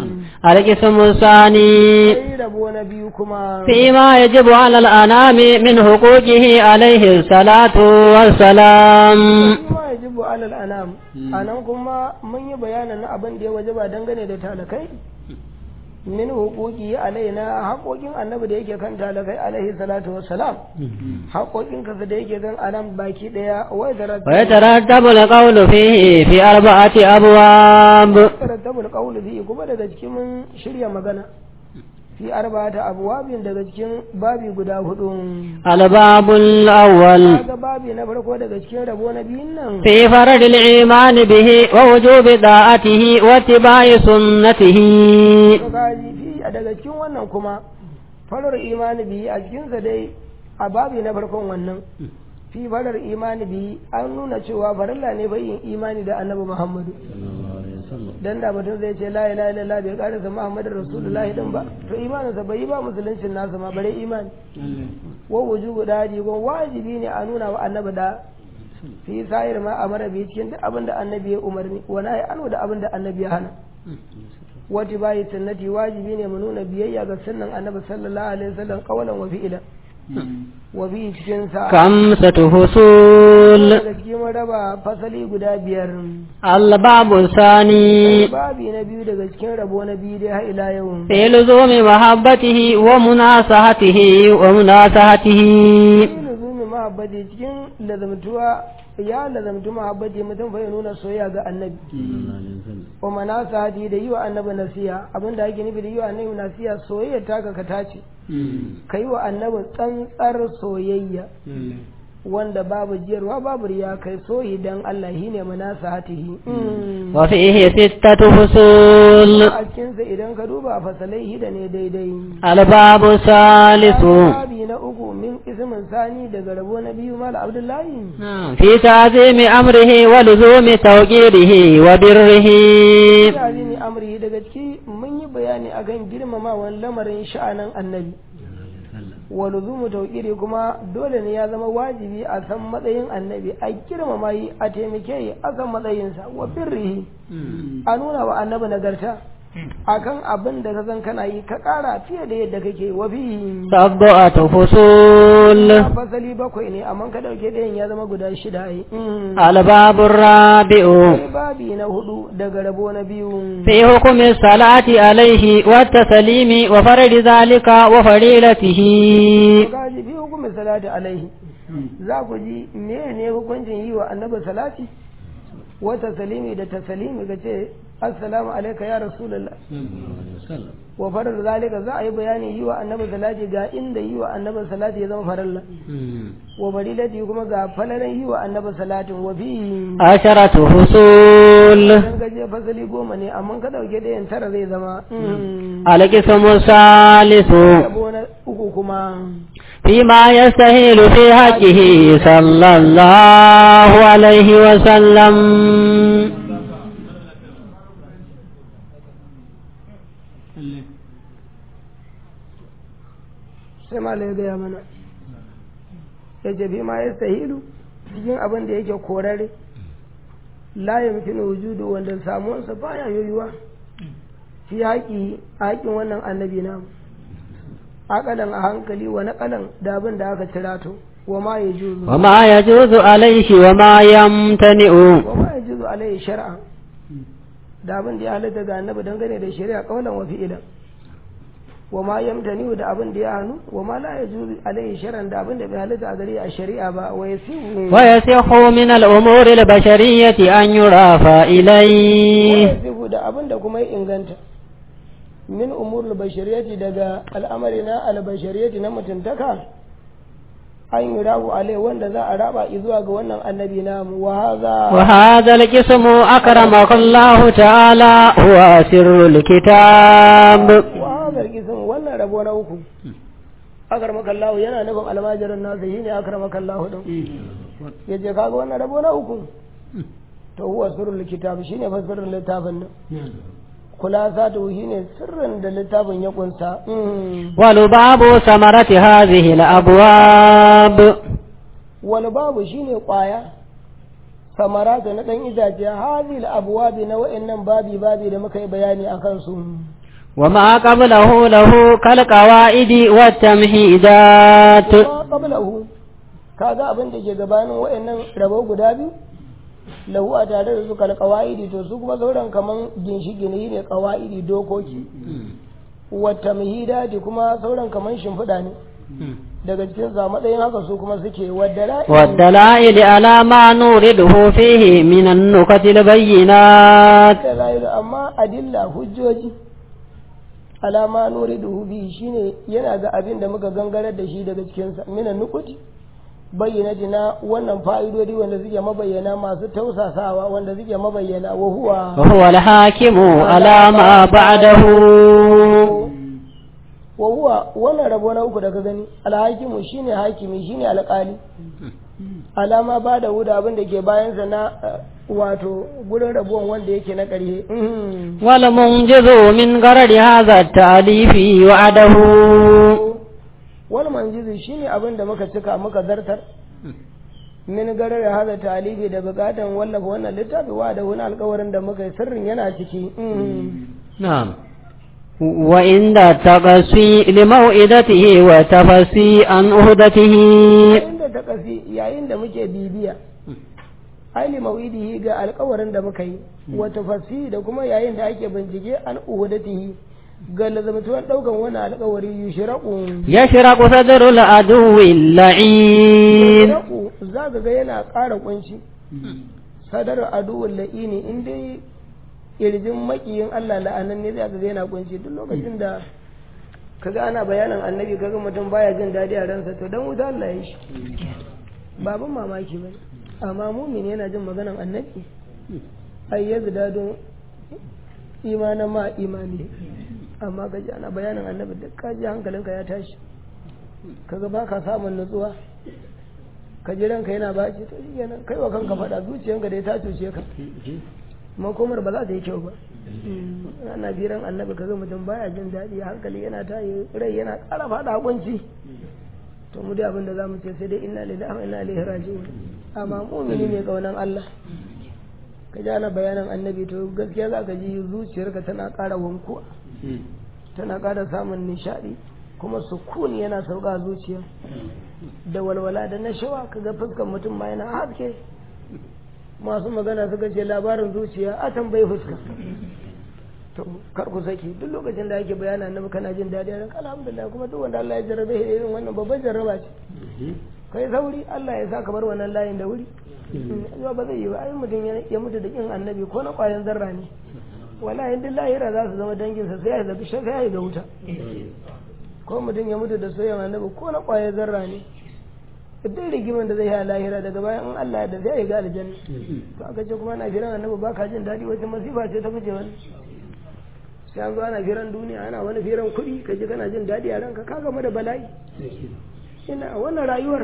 القسم الثاني sai rabo na biyu kuma فيما يجب على الأنام من حقوقه عليه الصلاة والسلام kuma yajibu alal anam anan kuma mun yi bayanin abin da ya wajaba dangane da talakai min hukuki alaina haƙoƙin annabi da yake kan talakai alaihi salatu wassalam haƙoƙin kasa da yake kan anan baki daya ويترتب القول فيه في 4 أبواب tarattabul qawlu fi kuma daga cikin mun shirya magana fi arba'ata abwabin daga cikin babi guda hudu الباب الأول kaga babi na farko daga cikin rabo na biyun nan في فرض الإيمان به ووجوب طاعته واتباع سنته kaji fi a daga cikin wannan kuma farar imani biyi a cikinsa dai a babi na farkon wannan fi farar imani biyi an nuna cewa farilla ne bai yin imani da annabi Muhammadu dan da mutum zai ce la ilaha illallah bai karasa Muhammadur Rasulullahi din ba to imaninsa bai yi ba musuluncin nasa ma bare imani wa wujubu daji gon wajibi ne a nuna wa annabi da fi sayar ma amara bi cikin duk abin da annabi ya umarni wa nahi anu da abin da annabi ya hana wati bayi sunnati wajibi ne mu nuna biyayya ga sunnan annabi sallallahu alaihi wasallam qawlan wa fi'lan wa bi cikin sa 5 فصول daga cikin raba fasali guda 5 الباب الثاني babi na biyu daga cikin rabo na biyu dai har ila yau في لزوم محبته ومناصحته ومناصحته luzumi mahabbati cikin lazamtuwa ya lazamtu mahabbati mutum fa ya nuna soyayya ga annabi wa manasahati da yi wa annabi nasiha abinda ake nufi da yi wa annabi nasiha soyayya taka ka tace ka yi wa annabi tsantsar soyayya wanda babu jiyarwa babu riya kai soyi dan Allah shi ne manasahatihi وفيه 6 فصول a cikinsa idan ka duba fasalai hida ne daidai الباب الثالث babi na uku min ismin sani daga rabo na biyu mala abdullahi في تعظيم أمره ولزوم توقيره وبره azimi amri daga ciki mun yi bayani akan girmamawan lamarin sha'anin annabi wa luzumu tawqiri kuma dole ne ya zama wajibi a san matsayin annabi a girmama yi a taimake yi a san matsayinsa wa birrihi a nuna wa annabi nagarta akan abin da ka san kana yi ka kara fiye da yadda kake wa fi 7 فصول fasali 7 ne amma ka dauke ɗayan ya zama guda 6 ai الباب الرابع sai babi na 4 daga rabo na biyu في حكم الصلاة عليه والتسليم وفرد ذلك وفريلته kaji fi hukumin salati alaihi za ku ji ne hukuncin yi wa annabi salati wata salimi da tasalimi ga ce assalamu alaika ya rasulullah wa farar zalika za a yi bayani yi wa annabi salati ga inda yi wa annabi salati ya zama faralla wa barilati kuma ga falalan yi wa annabi salatin wa fi 10 فصول dan gaje fasali 10 ne amma ka dauke da yan tara zai zama القسم الثالث rabo na uku kuma فيما يستهيل في حقه صلى الله عليه وسلم sai malai gaya mana ya jabi ma ya sahilu cikin abin da yake korare la ya mutu wujudu wanda samuwarsa baya yoyuwa fi haƙin wannan annabi na akalan a hankali wa naƙalan da abin da aka cirato wa ma ya juzu وما يجوز عليه وما يمتنع wa ma ya juzu alai shar'a da abin da ya halitta ga annabi dangane da shari'a kaulan wa fi'ilan wa ma yamtani da abin da ya hannu wa ma la yajuzu alaihi shar'an da abin da bai halitta a gare a shari'a ba wa yasihu min al-umuri al-bashariyyati an yurafa ilayhi yasihu da abin da kuma ya inganta min umurul bashariyati daga al'amari na al-bashariyati na mutuntaka an yi rabu alai wanda za a raba zuwa ga wannan annabi namu wa hadha al-qismu akramakallahu ta'ala huwa sirrul kitab wa hadha al-qismu wannan rabo na uku akramakallahu yana nufin almajirin nasa shine akramakallahu din yace kaga wannan rabo na uku to huwa sirrul kitab shine fasirul littafin nan kula za ta wuhi ne sirrin da littafin ya kunsa. Wal babu samarati hadhihi al-abwab. Wal babu shine kwaya samarata na dan itace hadhihi al-abwab na wa'annan babi da muka yi bayani akan su. Wa ma qablahu lahu kal qawaidi wat tamhidat. Wa qablahu kaga abin da ke gabanin wa'annan rabo guda biyu lahu a tare da su kalƙawa'idi to su kuma sauran kaman ginshigi ne ƙawa'idi dokoki wata mahidati kuma sauran kaman shimfiɗa ne daga cikin sa matsayin haka su kuma suke waddala'ili ala ma nuriduhu fihi min an-nukati al-bayyinat amma adilla hujjoji ala ma nuriduhu bihi shine yana ga abin da muka gangarar da shi daga cikin sa min an-nukuti bayyana jina wannan fa'idodi wanda suke mabayyana masu tausasawa wanda suke mabayyana wa huwa al-hakimu ala ma ba'dahu wa huwa wannan rabo na uku daga gani al-hakimu shine hakimi shine alƙali alama ba'dahu da abin da ke bayan sa na wato gurin rabuwan wanda yake na ƙarhe wal munjizu min garadi hadha at-ta'lifi wa'adahu wal manjizi shine abin da muka cika muka zartar min garar hada talibi da bukatan wallafa wannan littafi wa da wani alƙawarin da muka yi sirrin yana ciki na'am wa inda taqasi li mau'idatihi wa tafasi an uhdatihi inda taqasi yayin da muke bibiya ai li mau'idihi ga alƙawarin da muka yi wa tafasi da kuma yayin da ake bincike an uhdatihi ga lazamtuwar daukan wani alƙawari yashraku sadrul aduwwi la'in za ka ga yana ƙara kunci sadar aduwwi la'ini in dai irjin makiyin Allah la'anan ne za ka ga yana kunci duk lokacin da kaga ana bayanin annabi kaga mutum baya jin dadi a ransa to dan wuta Allah ya shi babun mamaki bane amma mu'min yana jin maganan annabi ai yazdadu imanan ma imani amma gaji ana bayanin annabi da kaji hankalinka ya tashi kaga baka samun nutsuwa ka ji ranka yana baci to shi kenan kai wa kanka faɗa zuciyanka da ta cuce ka makomar ba za ta yi kyau ba ana biran annabi kaga mutum baya jin daɗi hankali yana tayi rai yana ƙara faɗa kunci to mu dai abin da zamu ce sai dai inna lillahi wa inna ilaihi raji'un amma mu'mini ne kaunan Allah ka ji ana bayanin annabi to gaskiya za ka ji zuciyarka tana ƙara wankuwa tana ƙara samun nishaɗi kuma sukuni yana sauka zuciya da walwala da nashawa kaga fuskar mutum ma yana haske masu magana suka ce labarin zuciya a tambayi fuska to kar ku saki duk lokacin da ake bayana annabi kana jin daɗi ran alhamdulillah kuma duk wanda Allah ya jarrabe shi irin wannan babban jarraba ce kai sauri Allah ya sa ka bar wannan layin da wuri zuwa ba zai yi ba ai mutum ya mutu da kin annabi ko na ƙwayan zarra ne wallahi duk lahira za su zama danginsa sai ya zabi shafa ya ga wuta ko mutum ya mutu da soyayya annabi ko na ƙwayan zarra ne duk rigiman da zai yi a lahira daga bayan in Allah ya da sai ya ga aljanna to aka ce kuma na firan annabi ba ka jin daɗi wata masifa ce ta fice wani sai an zo ana firan duniya ana wani firan kuɗi ka ji kana jin daɗi a ranka ka gama da bala'i ina wannan rayuwar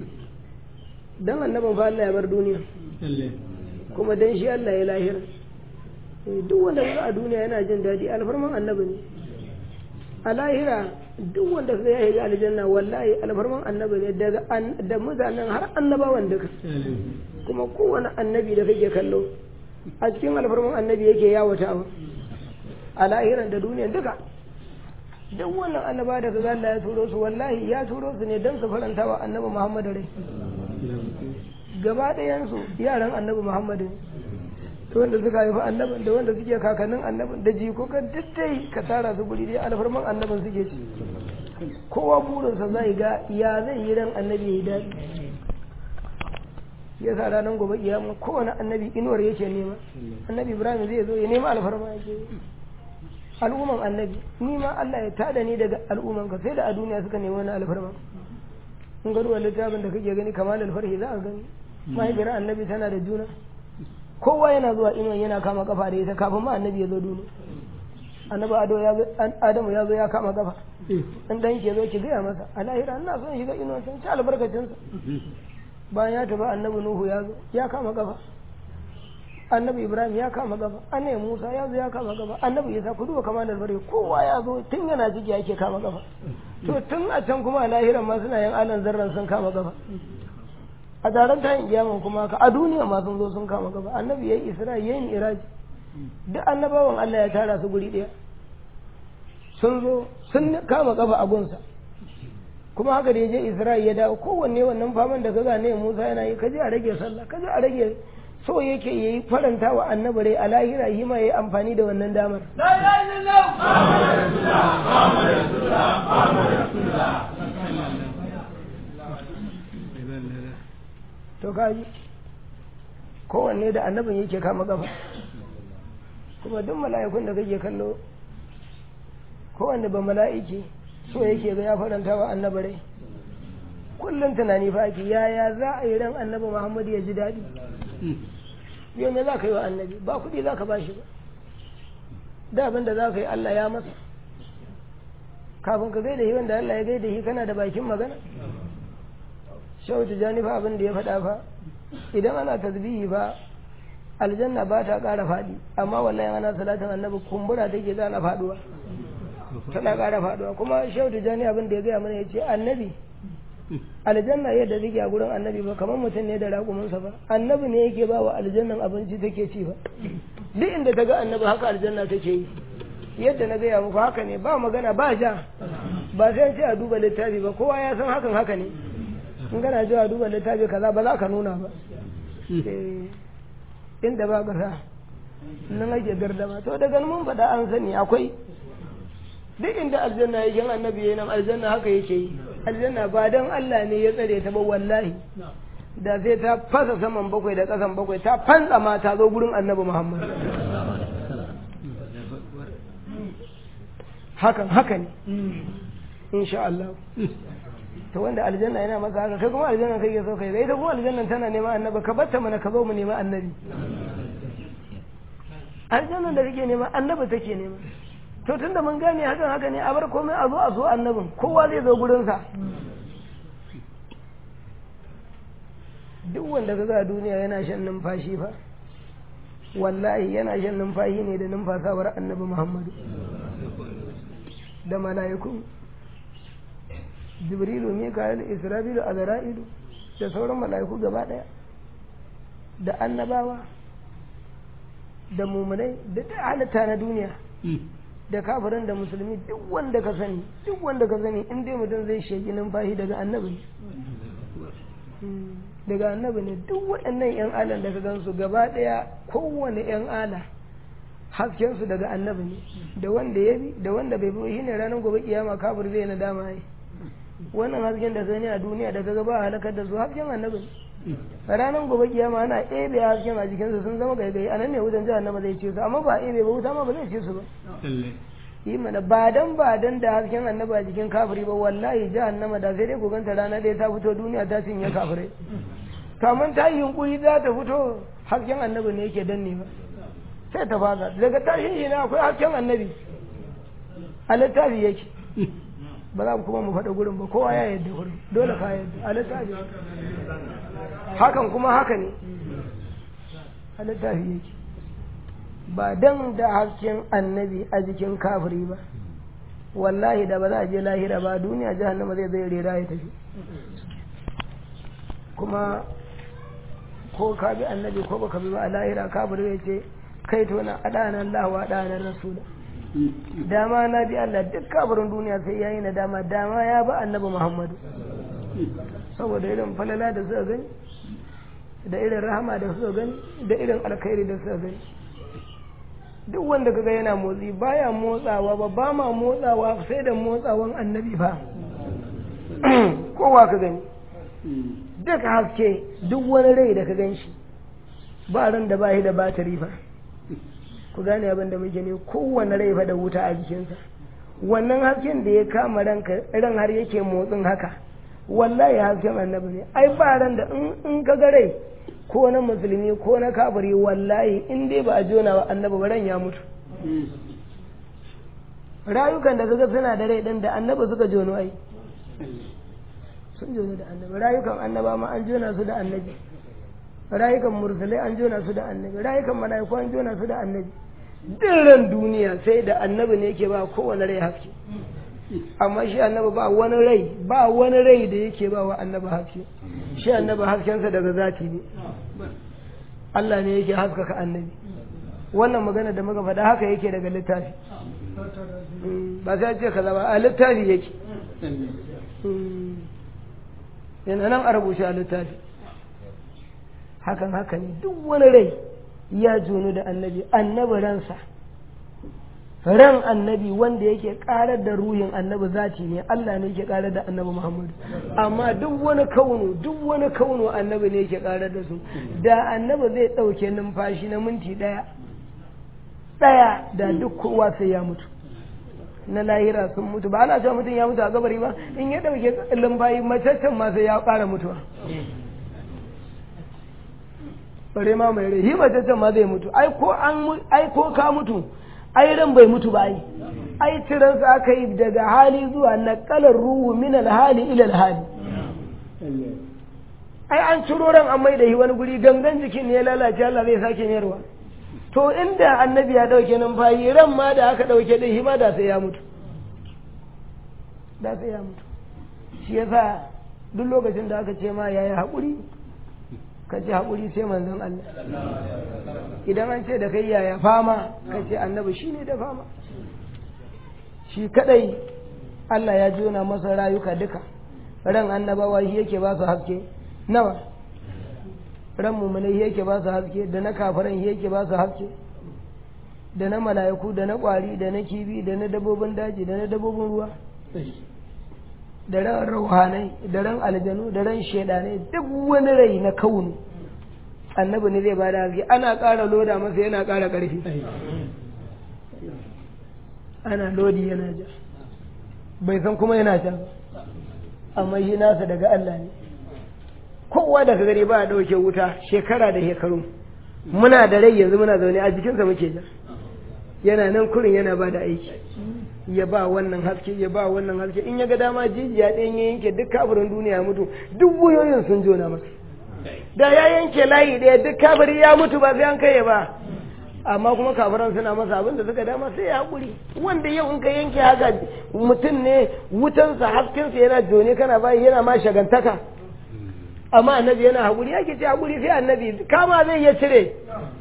dan annabin fa Allah ya bar duniya kuma dan shi Allah ya lahira duk wanda a duniya yana jin daɗi alfarman annabi ne a lahira duk wanda ya yi aljanna wallahi alfarman annabi ne daga da mutanen har annabawan duka kuma kowane annabi da kake kallo a cikin alfarman annabi yake yawatawa a lahiran da duniya duka duk wannan annaba da kaga Allah ya turo su wallahi ya turo su ne don su faranta wa annabi Muhammad rai gaba ɗayan su yaran annabi Muhammad da wanda suka haifi annabin da wanda suke kakannin annabin da jikokan dittai ka tara su guri dai alfarman annabin suke ci kowa burinsa zai ga ya zai yi ran annabi ya yi daɗi ya sa ranar gobe kiyama kowane annabi inuwar yake nema annabi ibrahim zai zo ya nema alfarma yake al'umman annabi ni ma Allah ya tada ni daga al'umman ka sai da a duniya suka nemi wani alfarma in ga ruwan littafin da kake gani kamar alfarhi za a gani mahaifiyar annabi tana da juna kowa yana zuwa inuwan yana kama kafa da ita kafin ma annabi ya zo duniya annabi adamu ya zo ya kama kafa in dan ke zo ki gaya masa a lahira ina son shiga inuwan san ci albarkacinsa bayan ya tafi annabi nuhu ya zo ya kama kafa annabi ibrahim ya kama kafa annabi musa ya zo ya kama kafa annabi isa ku duba kamar albari kowa ya zo tun yana ciki yake kama kafa to tun a can kuma a lahiran ma suna yin alan zarran sun kama kafa a taron tayin kiyaman kuma ka a duniya ma sun zo sun kama kafa annabi yayi isra'i yayi miraji duk annabawan Allah ya tara su guri daya sun zo sun kama kafa a gunsa kuma haka da ya je Isra'i ya dawo kowanne wannan faman da kaga ne Musa yana yi kaje a rage sallah kaje a rage so yake yayi faranta wa annabi rai a lahira yi ma yayi amfani da wannan damar la ilaha illallah Muhammadur rasulullah Muhammadur rasulullah to kaji kowanne da annabin yake kama kafa kuma duk mala'ikun da kake kallo kowanne ba mala'iki so yake ga ya faranta wa annabi rai kullum tunani fa ake yaya za a yi ran annabi Muhammad ya ji daɗi yau ne za ka yi wa annabi ba kuɗi za ka ba shi ba da abin da za ka yi Allah ya masa kafin ka gaida shi wanda Allah ya gaida shi kana da bakin magana Shehu Tijjani fa abin da ya faɗa fa idan ana tasbihi fa aljanna ba ta ƙara faɗi amma wallahi ana salatin annabi kumbura take gana faɗuwa tana ƙara faɗuwa kuma Shehu Tijjani abin da ya gaya mana ya ce annabi aljanna yadda take a gurin annabi ba kamar mutum ne da raƙuminsa ba annabi ne yake ba wa aljannan abinci take ci ba duk inda ta ga annabi haka aljanna take yi yadda na gaya muku haka ne ba magana ba ja ba sai ce a duba littafi ba kowa ya san hakan haka ne in kana ji a duba littafi kaza ba za ka nuna ba inda ba ka sa nan ake gardama to daga mun faɗa an sani akwai duk inda aljanna yake annabi yayin aljanna haka yake yi aljanna ba dan Allah ne ya tsare ta ba wallahi da sai ta fasa saman bakwai da kasan bakwai ta fantsa ma ta zo gurin annabi Muhammad haka ne insha Allah to wanda aljanna yana maka haka kai kuma aljanna kai ya so kai ita kuma aljanna tana neman annabi ka batta mana ka zo mu nema annabi aljanna da kake nema annabi take nema to tunda mun gane hakan haka ne a bar komai a zo a so annabin kowa zai zo gurinsa duk wanda kaga a duniya yana shan numfashi fa wallahi yana shan numfashi ne da numfasawar annabi Muhammadu da mala'iku Jibrilu Mika'il Isra'ilu Azra'ilu da sauran mala'iku gaba daya da annabawa da mu'minai da halitta na duniya da kafirin da musulmi duk wanda ka sani in dai mutum zai sheki numfashi daga annabi ne duk waɗannan yan alan da ka gansu gaba ɗaya kowane yan ala hasken su daga annabi ne da wanda ya bi da wanda bai bi shine ranar gobe kiyama kafir zai na dama yi wannan hasken da gani a duniya da kaga ba halakar da su hasken annabi ne ranar gobe kiyama ana ebe hasken a jikinsu sun zama gaigai a nan ne wutan jahannama zai ce su amma ba ebe ba wuta ma ba zai ce su ba yi mana ba dan da hasken annaba a jikin kafiri ba wallahi jahannama da sai dai goganta rana ɗaya ta fito duniya ta cinye kafirai kamar ta yi yunkuri za ta fito hasken annabi ne yake danne ba sai ta faga daga tashin shi na akwai hasken annabi a littafi yake ba za mu kuma mu faɗa gurin ba kowa ya yadda gurin dole ka yadda a littafi hakan kuma haka ne a littafi yake ba dan da hasken annabi a jikin kafiri ba wallahi da ba za a je lahira ba duniya jahannama zai rera ya tafi kuma ko ka bi annabi ko baka bi ba a lahira kafiri ya ce kai to na adana Allah wa adana Rasul dama na bi Allah duk kafirin duniya sai yayi na dama ya ba annabi Muhammadu saboda irin falala da suka gani da irin rahama da suka gani da irin alkhairi da suka gani. Duk wanda kaga yana motsi baya motsawa ba ma motsawa sai da motsawan annabi fa. Kowa ka gani duk haske, duk wani rai da ka gan shi ba ran da ba shi da batari fa. Ku gane abin da muke ne, kowane rai fa da wuta a jikinsa. Wannan hasken da ya kama ranka ran har yake motsin haka, wallahi hasken annabi ne. Ai ba ran da in ka ga rai ko na musulmi ko na kafiri, wallahi in dai ba a jona wa annabi ba ran ya mutu. Rayukan da kaga suna da rai din da annabi suka jono ai, sun jono da annabi. Rayukan annaba ma an jona su da annabi, rayukan mursalai an jona su da annabi, rayukan mala'iku an jona su da annabi. Duk duniya sai da annabi ne yake ba kowane rai haske, amma shi annabi ba wani rai da yake ba wa annabi haske. Shi annabi haskensa daga zati ne, Allah ne yake haskaka annabi. Wannan magana da muka faɗa haka yake daga littafi, ba sai ce kaza ba, a littafi yake, yana nan a rubuce a littafi. Hakan haka ne, duk wani rai ya jonu da annabi. Annabi ransa, ran annabi wanda yake karar da ruhin annabi zati ne, Allah ne yake karar da annabi Muhammadu. Amma duk wani kauno annabi ne yake karar da su. Da annabi zai ɗauke numfashi na minti ɗaya da duk kowa sai ya mutu. Na lahira sun mutu, ba ana cewa mutum ya mutu a kabari ba, in ya ɗauke lumfashi macaccen ma sai ya ƙara mutuwa. Bare ma mai rai, macaccen ma zai mutu. Ai ko ka mutu, ai ran bai mutu ba ai ciransa aka yi daga hali zuwa naqalar ruhu min alhali ila alhali. Ai an ciro ran an mai da shi wani guri, gangan jikin ne ya lalace, Allah zai sake mayarwa. To inda annabi ya dauke numfashi, ran ma da aka dauke din shi ma da sai ya mutu, shi yasa duk lokacin da aka ce ma yayi haƙuri, ka ce haƙuri sai manzon Allah. Idan an ce da kai yaya fama, ka ce annabi shi ne da fama. Shi kadai Allah ya jona masa rayuka duka. Ran annabawa shi yake ba su haske nawa, ran mu'minai yake ba su haske, da na kafiran yake ba su haske, da na mala'iku, da na ƙwari, da na kibi, da na dabbobin daji, da na dabbobin ruwa, da ran rauhanai, da ran aljanu, da ran shedanai, duk wani rai na kaunu annabi ne zai bada haske. Ana ƙara loda masa yana ƙara ƙarfi, ana lodi yana ja, bai san kuma yana ja, amma shi nasa daga Allah ne. Kowa daga gari ba a ɗauke wuta shekara da shekaru, muna da rai yanzu muna zaune a jikinsa muke ja, yana nan kurin yana ba da aiki, ya ba wannan haske, ya ba wannan haske. In ya ga dama jijiya ɗayan ya yanke duk kafirin duniya ya mutu, duk wuyoyin sun jona masa. Da ya yanke layi ɗaya duk kafiri ya mutu ba sai an kai ba, amma kuma kafiran suna masa abin da suka dama sai ya haƙuri. Wanda yau in ka yanke haka mutum ne wutansa haskensa yana jone kana bayi yana ma shagantaka, amma annabi yana haƙuri. Yake ce haƙuri sai annabi kama zai iya cire,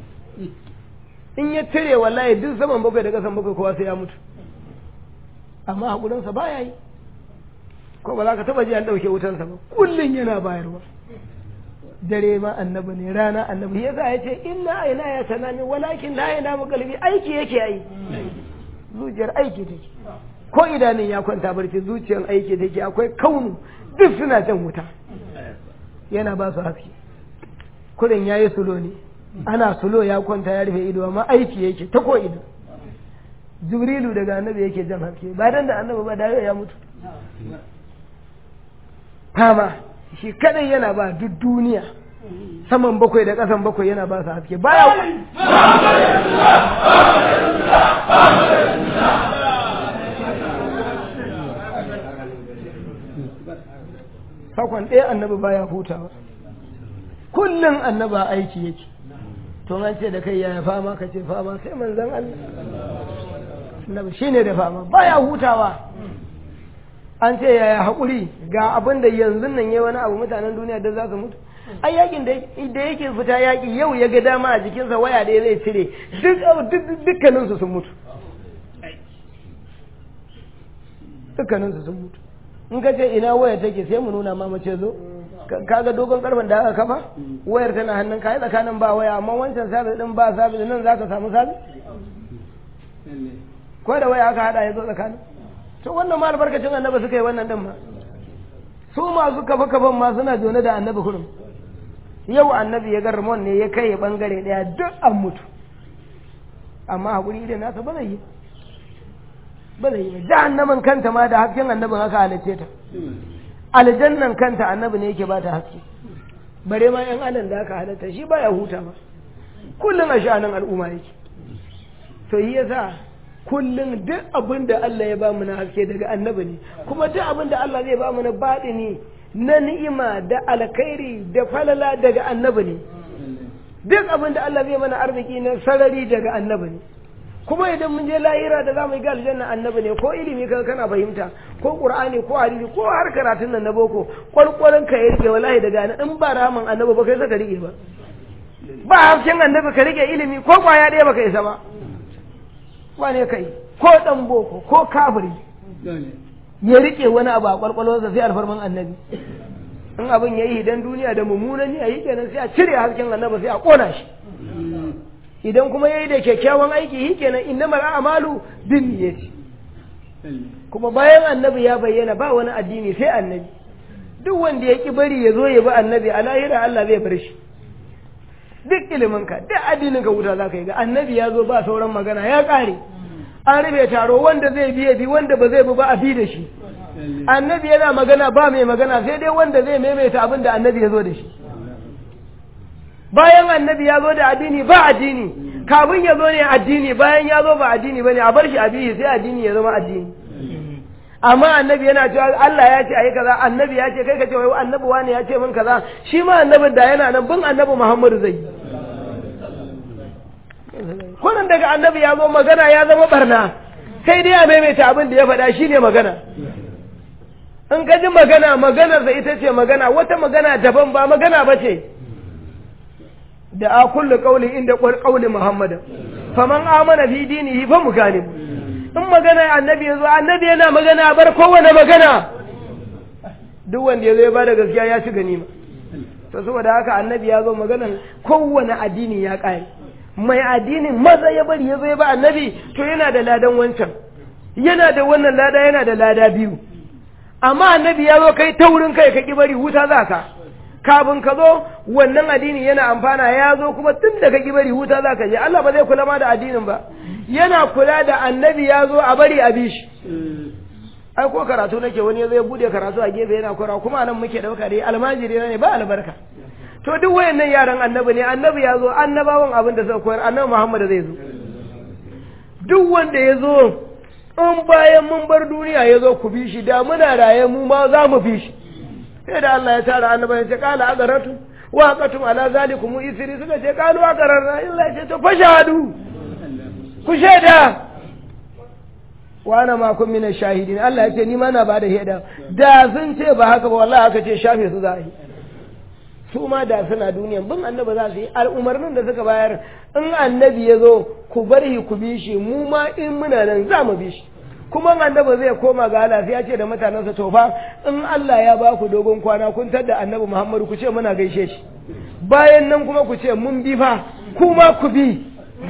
in ya cire wallahi duk saman bakwai da ƙasan bakwai kowa sai ya mutu, amma haƙurinsa ba ya yi. Ko ba za ka taɓa ji an ɗauke wutansa ba, kullum yana bayarwa. Dare ma annabi ne, rana annabi. Ya za ya ce inna aina ya sanami walakin la yana mu kalbi, aiki yake yi, zuciyar aiki take. Ko idanun ya kwanta barci, zuciyar aiki take. Akwai kaunu duk suna can wuta, yana ba su haske. Kurin yayi sulo ne, ana sulo ya kwanta ya rufe ido, amma aiki yake ta ko ido. Jibrilu daga annabi yake jan haske, ba dan da annabi ba da ya mutu. Fama shi kadai yana ba duk duniya, saman bakwai da ƙasan bakwai yana ba su haske. Baya sakon ɗaya annabi baya hutawa, kullum annaba aiki yake. To an ce da kai yaya fama, ka ce fama sai manzon Allah. Annabi shine da fama, baya hutawa. An ce yaya haƙuri, ga abin da yanzu nan yayi wani abu mutanen duniya da za su mutu. Ai yakin da yake fita yaki yau ya ga dama a jikinsa waya da zai cire, dukkaninsu sun mutu. Dukkaninsu sun mutu. In ka ce ina waya take sai mu nuna ma mace zo, kaga dogon karfin da aka kafa wayar tana hannun ka tsakanin ba waya amma wancan sabis din ba sabis nan zaka samu sabis ko da waya aka hada ya zo tsakanin to wannan ma albarkacin annabi suka yi wannan din ma su masu kafa kafan ma suna jone da annabi kurum yau annabi ya ga Ramon ne ya kai bangare daya duk an mutu amma hakuri da nasa ba zai yi ba jahannamin kanta ma da hasken annabin haka halice ta aljannan kanta annabi ne yake ba ta haske bare ma yan adam da aka halatta shi baya huta ba kullun a sha'anin al'umma yake to yi yasa kullun duk abin da Allah ya ba mu na haske daga annabi ne kuma duk abin da Allah zai ba mu na baɗini na ni'ima da alkhairi da falala daga annabi ne duk abin da Allah zai mana arziki na sarari daga annabi ne kuma idan mun je lahira da zamu yi ga aljanna annabi ne ko ilimi kana fahimta ko qur'ani ko hadisi ko har karatun nan na boko kwalkwarin ka yake wallahi daga nan in ba rahaman annabi ba kai saka rike ba harshen annabi ka rike ilimi ko kwaya ɗaya baka isa ba wane kai ko dan boko ko kafiri ya rike wani abu a kwalkwalwarsa sai alfarman annabi in abin yayi idan duniya da mummunan ya yi kenan sai a cire hasken annabi sai a kona shi idan kuma yayi da kyakkyawan aiki shi kenan innamal a'malu binniyati kuma bayan annabi ya bayyana ba wani addini sai annabi duk wanda ya ki bari ya zo ya bi annabi a lahira Allah zai bar shi duk iliminka duk addinin ka wuta zaka yi ga annabi ya zo ba sauran magana ya kare an rufe taro wanda zai bi wanda ba zai bi ba a bi da shi annabi yana magana ba mai magana sai dai wanda zai maimaita abin da annabi ya zo da shi bayan annabi ya zo da addini ba addini kafin ya zo ne addini bayan ya zo ba addini bane a bar shi a bihi sai addini ya zama addini amma annabi yana cewa Allah ya ce ayi kaza annabi ya ce kai ka ce wai annabi wani ya ce min kaza shi ma annabin da yana nan bin annabi Muhammadu zai kullun daga annabi ya zo magana ya zama barna sai dai a maimaita abin da ya faɗa shine magana in ka ji magana maganar da ita ce magana wata magana daban ba magana ba ce da a kullu qawli inda qawli Muhammad faman amana fi dinihi fa mukalim in magana annabi yazo annabi yana magana bar kowane magana duk wanda yazo ya bada gaskiya ya ci ganima to saboda haka annabi yazo maganan kowane addini ya kai mai addinin maza ya bari yazo ya ba annabi to yana da ladan wancan yana da wannan lada yana da lada biyu amma annabi yazo kai taurin kai ka ki bari huta zaka kafin ka zo wannan addini yana amfana ya zo kuma tun da ka ki bari huta za ka je Allah ba zai kula ma da addinin ba yana kula da annabi ya zo a bari a bi shi ai ko karatu nake wani zai bude karatu a gefe yana kora kuma nan muke dauka dai almajiri ne ba albarka to duk wayannan yaran annabi ne annabi ya zo annabawan abin da suka koyar annabi Muhammad zai zo duk wanda ya zo in bayan mun bar duniya ya zo ku bi shi da muna raye mu ma za mu bi shi sai da Allah ya tara annabi ya ce kala agaratu wa qatum ala zalikum isri suka ce kalu agararna Allah ya ce to fashadu ku shaida wa ana ma kun min shahidin Allah ya ce ni ma na bada shaida da sun ce ba haka ba wallahi aka ce shafe su za a yi su ma da suna duniyan bin annabi za su yi al'umarnin da suka bayar in annabi ya zo ku bari ku bi shi mu ma in muna nan za mu bi shi kuma annabi zai koma ga Allah sai ya ce da mutanensa to fa in Allah ya ba ku dogon kwana kun tada annabi Muhammadu ku ce muna gaishe shi bayan nan kuma ku ce mun bi fa kuma ku bi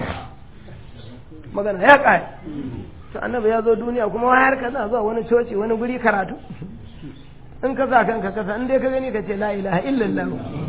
magana ya kai to annabi ya zo duniya kuma wayar ka za zuwa wani coci wani guri karatu in ka sa kanka kasa in dai ka gani ka ce la ilaha illallah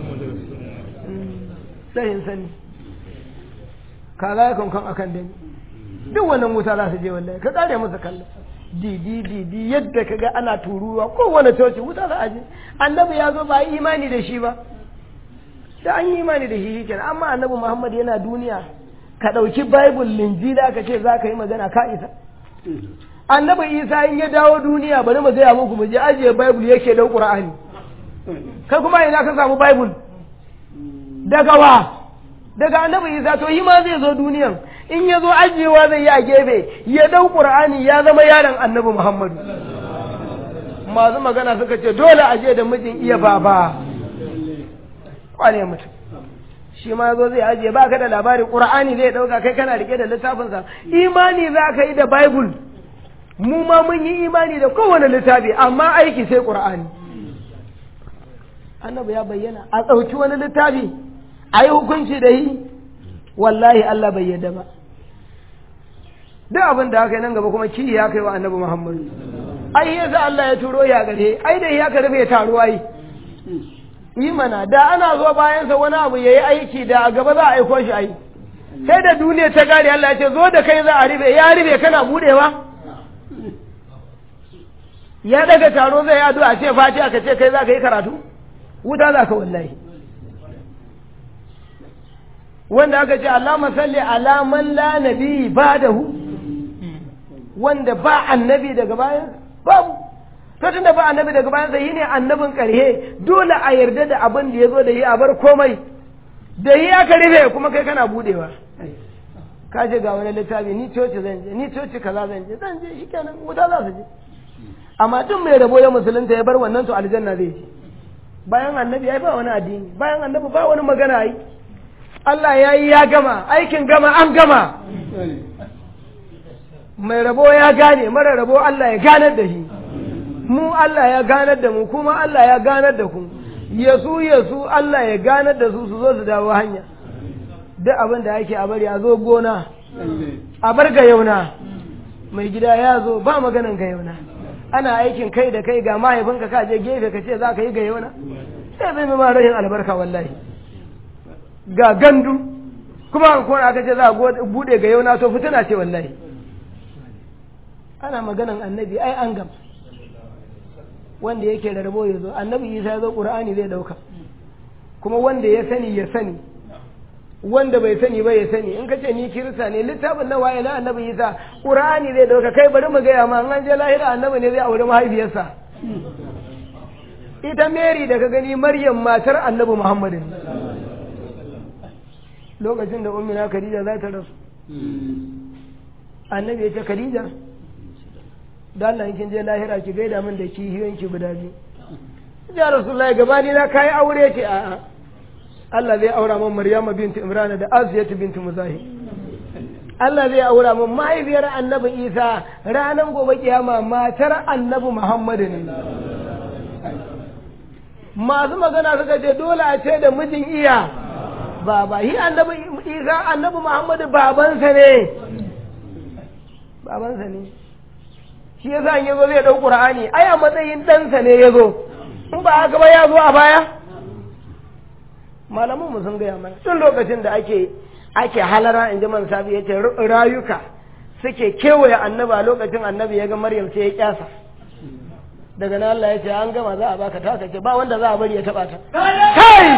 sai sani kaga ya kankan akan dani duk wannan wuta za su je wallahi ka kare musu kallon didi yadda kaga ana turuwa kowane coci wuta za a je annabi ya zo ba yi imani da shi ba da an yi imani da shi kenan amma annabi Muhammad yana duniya ka dauki bible linjila ka ce za ka yi magana ka isa annabi Isa in ya dawo duniya bari mu gaya muku mu je ajiye bible yake da Qur'ani kai kuma ina ka samu bible daga wa daga annabi Isa to yi ma zai zo duniyan in ya zo ajiyewa zai yi a gefe ya dau Qur'ani ya zama yaron annabi Muhammadu masu magana suka ce dole aje da mijin iya baba kwane mutum shi ma zo zai ajiye ba ka da labari Qur'ani zai dauka kai kana rike da littafinsa imani za ka yi da Bible mu ma mun yi imani da kowane littafi amma aiki sai Qur'ani annabi ya bayyana a ɗauki wani littafi a yi hukunci da yi wallahi Allah bai yadda ba duk abin da aka yi nan gaba kuma ki ya kai wa annabi Muhammadu ai yasa Allah ya turo ya gare ai da ya ka rufe taro ai yi mana da ana zo bayan sa wani abu yayi aiki da a gaba za a aiko shi ai sai da duniya ta gari Allah ya ce zo da kai za a rufe ya rufe kana budewa ya daga taro zai yi addu'a ce fati aka ce kai za ka yi karatu wuta za ka wallahi wanda aka ce Allahumma salli ala man la nabi ba'dahu wanda ba annabi daga bayan babu to tunda ba annabi daga bayan sai ne annabin karhe dole a yarda da abin da yazo da yi a bar komai da yi aka rufe kuma kai kana budewa ka je ga wani littafi ni coci zan je ni coci kaza zan je shikenan wuta za su je amma duk mai rabo ya musulunta ya bar wannan to aljanna zai je bayan annabi ya ba wani addini bayan annabi ba wani magana yi Allah ya yi ya gama aikin gama an gama mai rabo ya gane mara rabo Allah ya ganar da shi mu Allah ya ganar da mu kuma Allah ya ganar da ku yasu Allah ya ganar da su zo su dawo hanya duk abin da yake a bari a zo gona a bar ga yauna mai gida ya zo ba maganan ga yauna ana aikin kai da kai ga mahaifinka ka je gefe ka ce za ka yi ga yauna sai zai ma rashin albarka wallahi ga gandu kuma ko aka ce za a bude ga yauna to fitina ce wallahi ana maganan annabi ai an gama wanda yake da rabo ya zo annabi Isa ya zo Qur'ani zai dauka kuma wanda ya sani wanda bai sani ba ya sani in ka ce ni kirista ne littafin na waye na annabi Isa Qur'ani zai dauka kai bari mu gaya ma an je lahira annabi ne zai aure mahaifiyarsa ita Mary da ka gani Maryam matar annabi Muhammad lokacin da ummina Khadija za ta rasu annabi ya ce Khadija da Allah kin je lahira ki gaida min da kihiyoyinki guda biyu ya Rasulullahi gabani na kai aure ce a'a Allah zai aura min Maryama binti Imran da Asiyatu binti Muzahi Allah zai aura min mahaifiyar Annabi Isa ranan gobe kiyama matar Annabi Muhammad ne masu magana suka ce dole a ce da mijin iya baba hi Annabi Isa Annabi Muhammad babansa ne shi yasa in yazo zai dau Qur'ani ai a matsayin ɗansa ne yazo in ba haka ba ya zo a baya malaman mu sun gaya mana tun lokacin da ake halara inda man sabi yace rayuka suke kewaye annabi a lokacin annabi ya ga Maryam sai ya kyasa daga nan Allah ya ce an gama za a baka ta kace ba wanda za a bari ya taba ta kai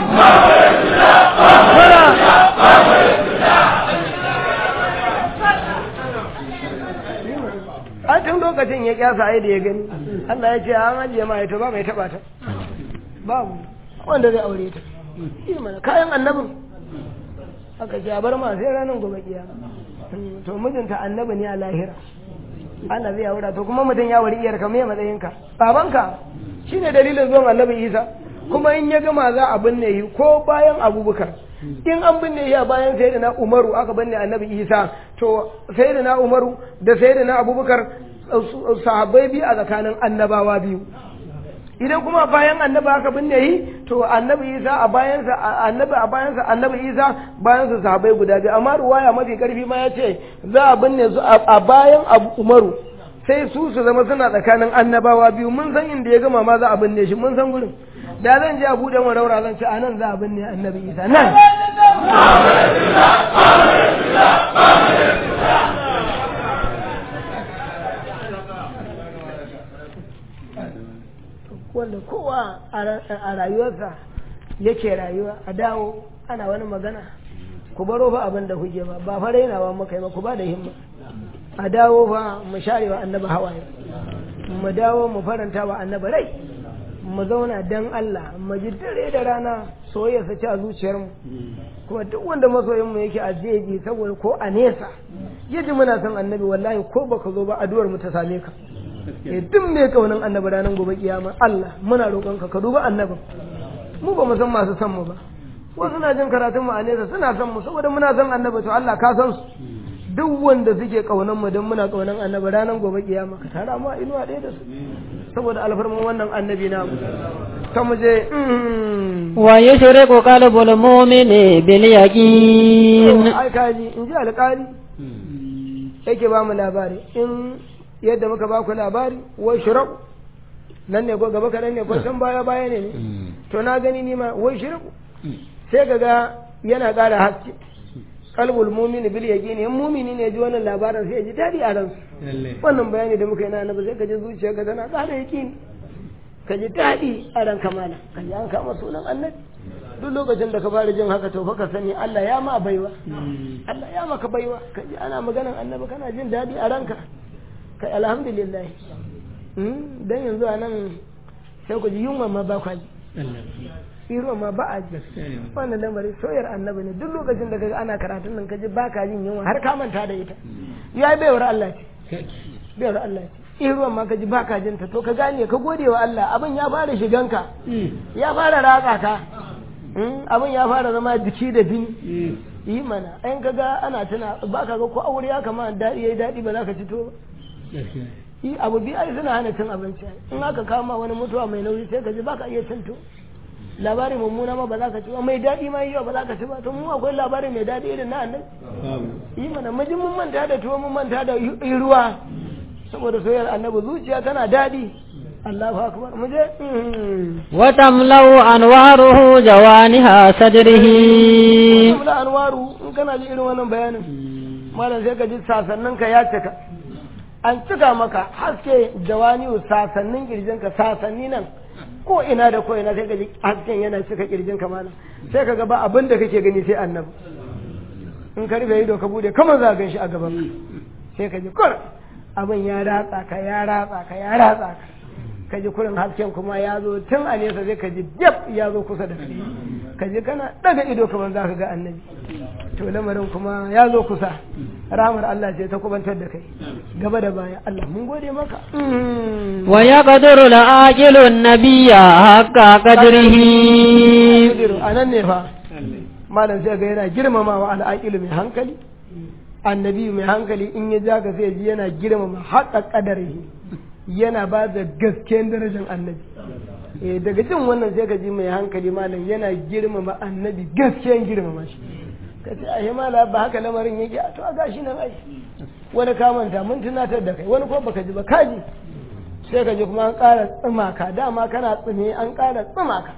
a tun lokacin ya kyasa ai da ya gani Allah ya ce an ajiye ma ita ba mai taba ta babu wanda zai aure ta shi mana kayan annabin aka ce a bar ma sai ranar gobe kiyama to mijinta annabi ne a lahira ana zai aura to kuma mutum ya wari iyarka me matsayinka babanka shine dalilin zuwan annabi Isa kuma in ya gama za a binne yi ko bayan Abubakar in an binne ya bayan sayyidina Umaru aka binne annabi Isa to sayyidina Umaru da sayyidina Abubakar sahabbai biyu a tsakanin annabawa biyu idan kuma bayan annabi aka binne yi to annabi Isa a bayansa annabi Isa bayansa sahabbai guda biyu amma ruwaya mafi karfi ma yace za a binne su a bayan Umaru sai su zama suna tsakanin annabawa biyu mun san inda ya gama ma za a binne shi mun san gurin da zan je Abu da Maraura zan ce anan za a binne annabi Isa nan wanda kowa a rayuwarsa yake rayuwa a dawo ana wani magana ku baro fa abin da kuke ba fa rainawa muka yi ba ku ba da himma a dawo fa mu share wa annabi hawaye mu dawo mu faranta wa annabi rai mu zauna dan Allah mu ji dare da rana soyayya sa ci a zuciyarmu kuma duk wanda masoyin mu yake a jeji saboda ko a nesa yaji muna son annabi wallahi ko baka zo ba addu'ar mu ta same ka duk mai kaunin annabi ranar gobe kiyama Allah muna roƙonka ka duba annabin mu ba mu san masu san mu ba wasu na jin karatun mu a nesa suna san mu saboda muna san annabi to Allah ka san su duk wanda suke kaunan mu don muna kaunan annabi ranar gobe kiyama ka tara mu a inuwa ɗaya da su saboda alfarman wannan annabi namu ta muje ويشرق قلب المؤمن باليقين ai kaji in ji alƙali yake ba mu labari in yadda muka ba ku labari wai shirab nan ne ko gaba kaɗan ne ko can baya baya ne to na gani ni ma wai shirab sai kaga yana ƙara haske qalbul mu'mini bil yaqini in mu'mini ne ji wannan labarin sai ya ji dadi a ransa wannan bayani da muka yi na annabi sai ka ji zuciyarka tana ƙara yaqini ka ji dadi a ranka mana ka ji an kama sunan annabi duk lokacin da ka fara jin haka to fa ka sani Allah ya ma baiwa Allah ya maka baiwa ka ji ana maganar annabi kana jin dadi a ranka kai alhamdulillah dan yanzu anan sai ku ji yunwa ma ba ku ji iro ma ba a ji wannan lamari soyar annabi ne duk lokacin da kaga ana karatun nan kaji baka jin yunwa har ka manta da ita yayi baiwar Allah ce baiwar Allah ce iro ma kaji baka jin ta to ka gane ka gode wa Allah abin ya fara shiganka ya fara ratsa ka abin ya fara zama jiki da bini yi mana ayin kaga ana tuna baka ga ko aure ya kama daɗi yayi daɗi ba za ka ci to ba yi abu biyu ai suna hana cin abinci in aka kama wani mutuwa mai nauyi sai ka ji baka iya cin to labari mummuna ma ba za ka ci ba mai daɗi ma yiwa ba za ka ci ba to mu akwai labari mai daɗi irin na annabi yi mana majin mun manta da tuwo mun manta da ruwa saboda soyayyar annabi zuciya tana daɗi Allahu akbar mu je wa tamlau anwaruhu jawaniha sadrihi tamlau anwaru in kana ji irin wannan bayanin malam sai ka ji sasannin ka ya cika an cika maka haske jawanihu sasannin kirjinka sasanni nan ko ina da ko ina sai ka ji hasken yana cika kirjin ka mana sai ka ga ba abin da kake gani sai annabi in ka rufe ido ka bude kamar za ka gan shi a gaban ka sai ka ji kur abin ya ratsa ka ya ratsa ka ya ratsa ka ka ji kurin hasken kuma ya zo tun a nesa sai ka ji jab ya zo kusa da kai ka ji kana daga ido kamar za ka ga annabi to lamarin kuma ya zo kusa ramar Allah ce ta kubantar da kai gaba da baya Allah mun gode maka wa yaqdiru al-aqilu an-nabiyya haqqa qadrihi anan ne fa malam sai ga yana girmamawa al-aqilu mai hankali annabi mai hankali in ya jaga sai ji yana girmama haqqa qadrihi yana ba da gaskiyar darajar annabi daga jin wannan sai ka ji mai hankali malam yana girmama annabi gaskiyar girmama shi ka ce a mala ba haka lamarin yake a to a gashi nan ai wani ka manta mun tunatar da kai wani ko baka ji ba kaji sai ka ji kuma an ƙara tsimaka dama kana tsime an ƙara tsimaka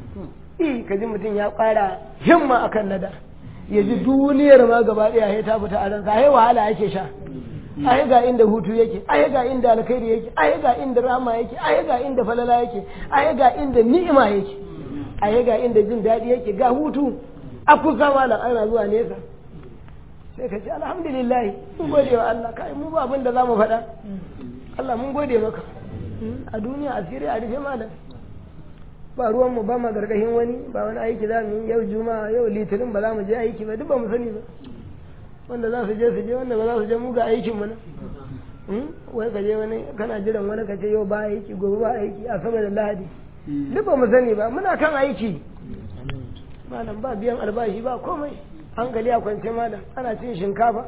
ka ji mutum ya ƙara himma akan nada ya ji duniyar ma gaba ɗaya ya ta fita a ransa ai wahala yake sha ai ga inda hutu yake ai ga inda alkhairi yake ai ga inda rahama yake ai ga inda falala yake ai ga inda ni'ima yake ai ga inda jin daɗi yake ga hutu a kusa malam ana zuwa nesa sai ka ce alhamdulillah mun gode wa Allah kai mu ba abin da zamu faɗa Allah mun gode maka a duniya asiri a rufe malam ba ruwan mu ba ma gargahin wani ba wani aiki za mu yi yau juma'a yau litinin ba za mu je aiki ba duk ba mu sani ba wanda za su je wanda ba za su je mu ga aikin mu nan wai ka je wani kana jiran wani ka ce yau ba aiki gobe ba aiki a sama da lahadi duk ba mu sani ba muna kan aiki malam ba biyan albashi ba komai hankali a kwance malam ana cin shinkafa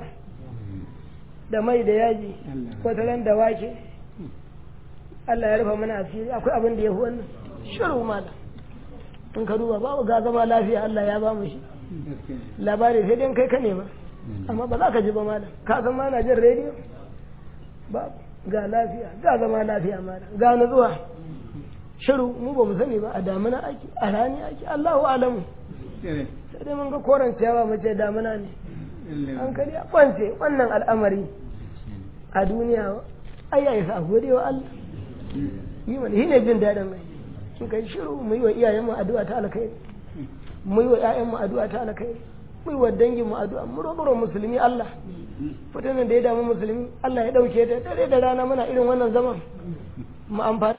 da mai da yaji wata ran da wake Allah ya rufa mana asiri akwai abin da ya fi wannan shiru malam in ka duba babu ga zama lafiya Allah ya ba mu shi labari sai dai kai ka nema amma ba za ka ji ba malam ka san ma na jin rediyo ba ga lafiya ga zama lafiya malam ga nutsuwa shiru mu ba mu sani ba a damina ake a rani ake Allahu alamu sai dai mun ga koren ciyawa mu ce damina ne hankali a kwance wannan al'amari a duniya ai ya isa gode wa Allah yi mana shi ne jin daɗin mai in kai shiru mu yi wa iyayenmu addu'a ta alkhairi mu yi wa ƴaƴanmu addu'a ta alkhairi mu yi wa danginmu addu'a mu roƙo musulmi Allah fitanin da ya damu musulmi Allah ya ɗauke ta dare da rana muna irin wannan zaman mu amfani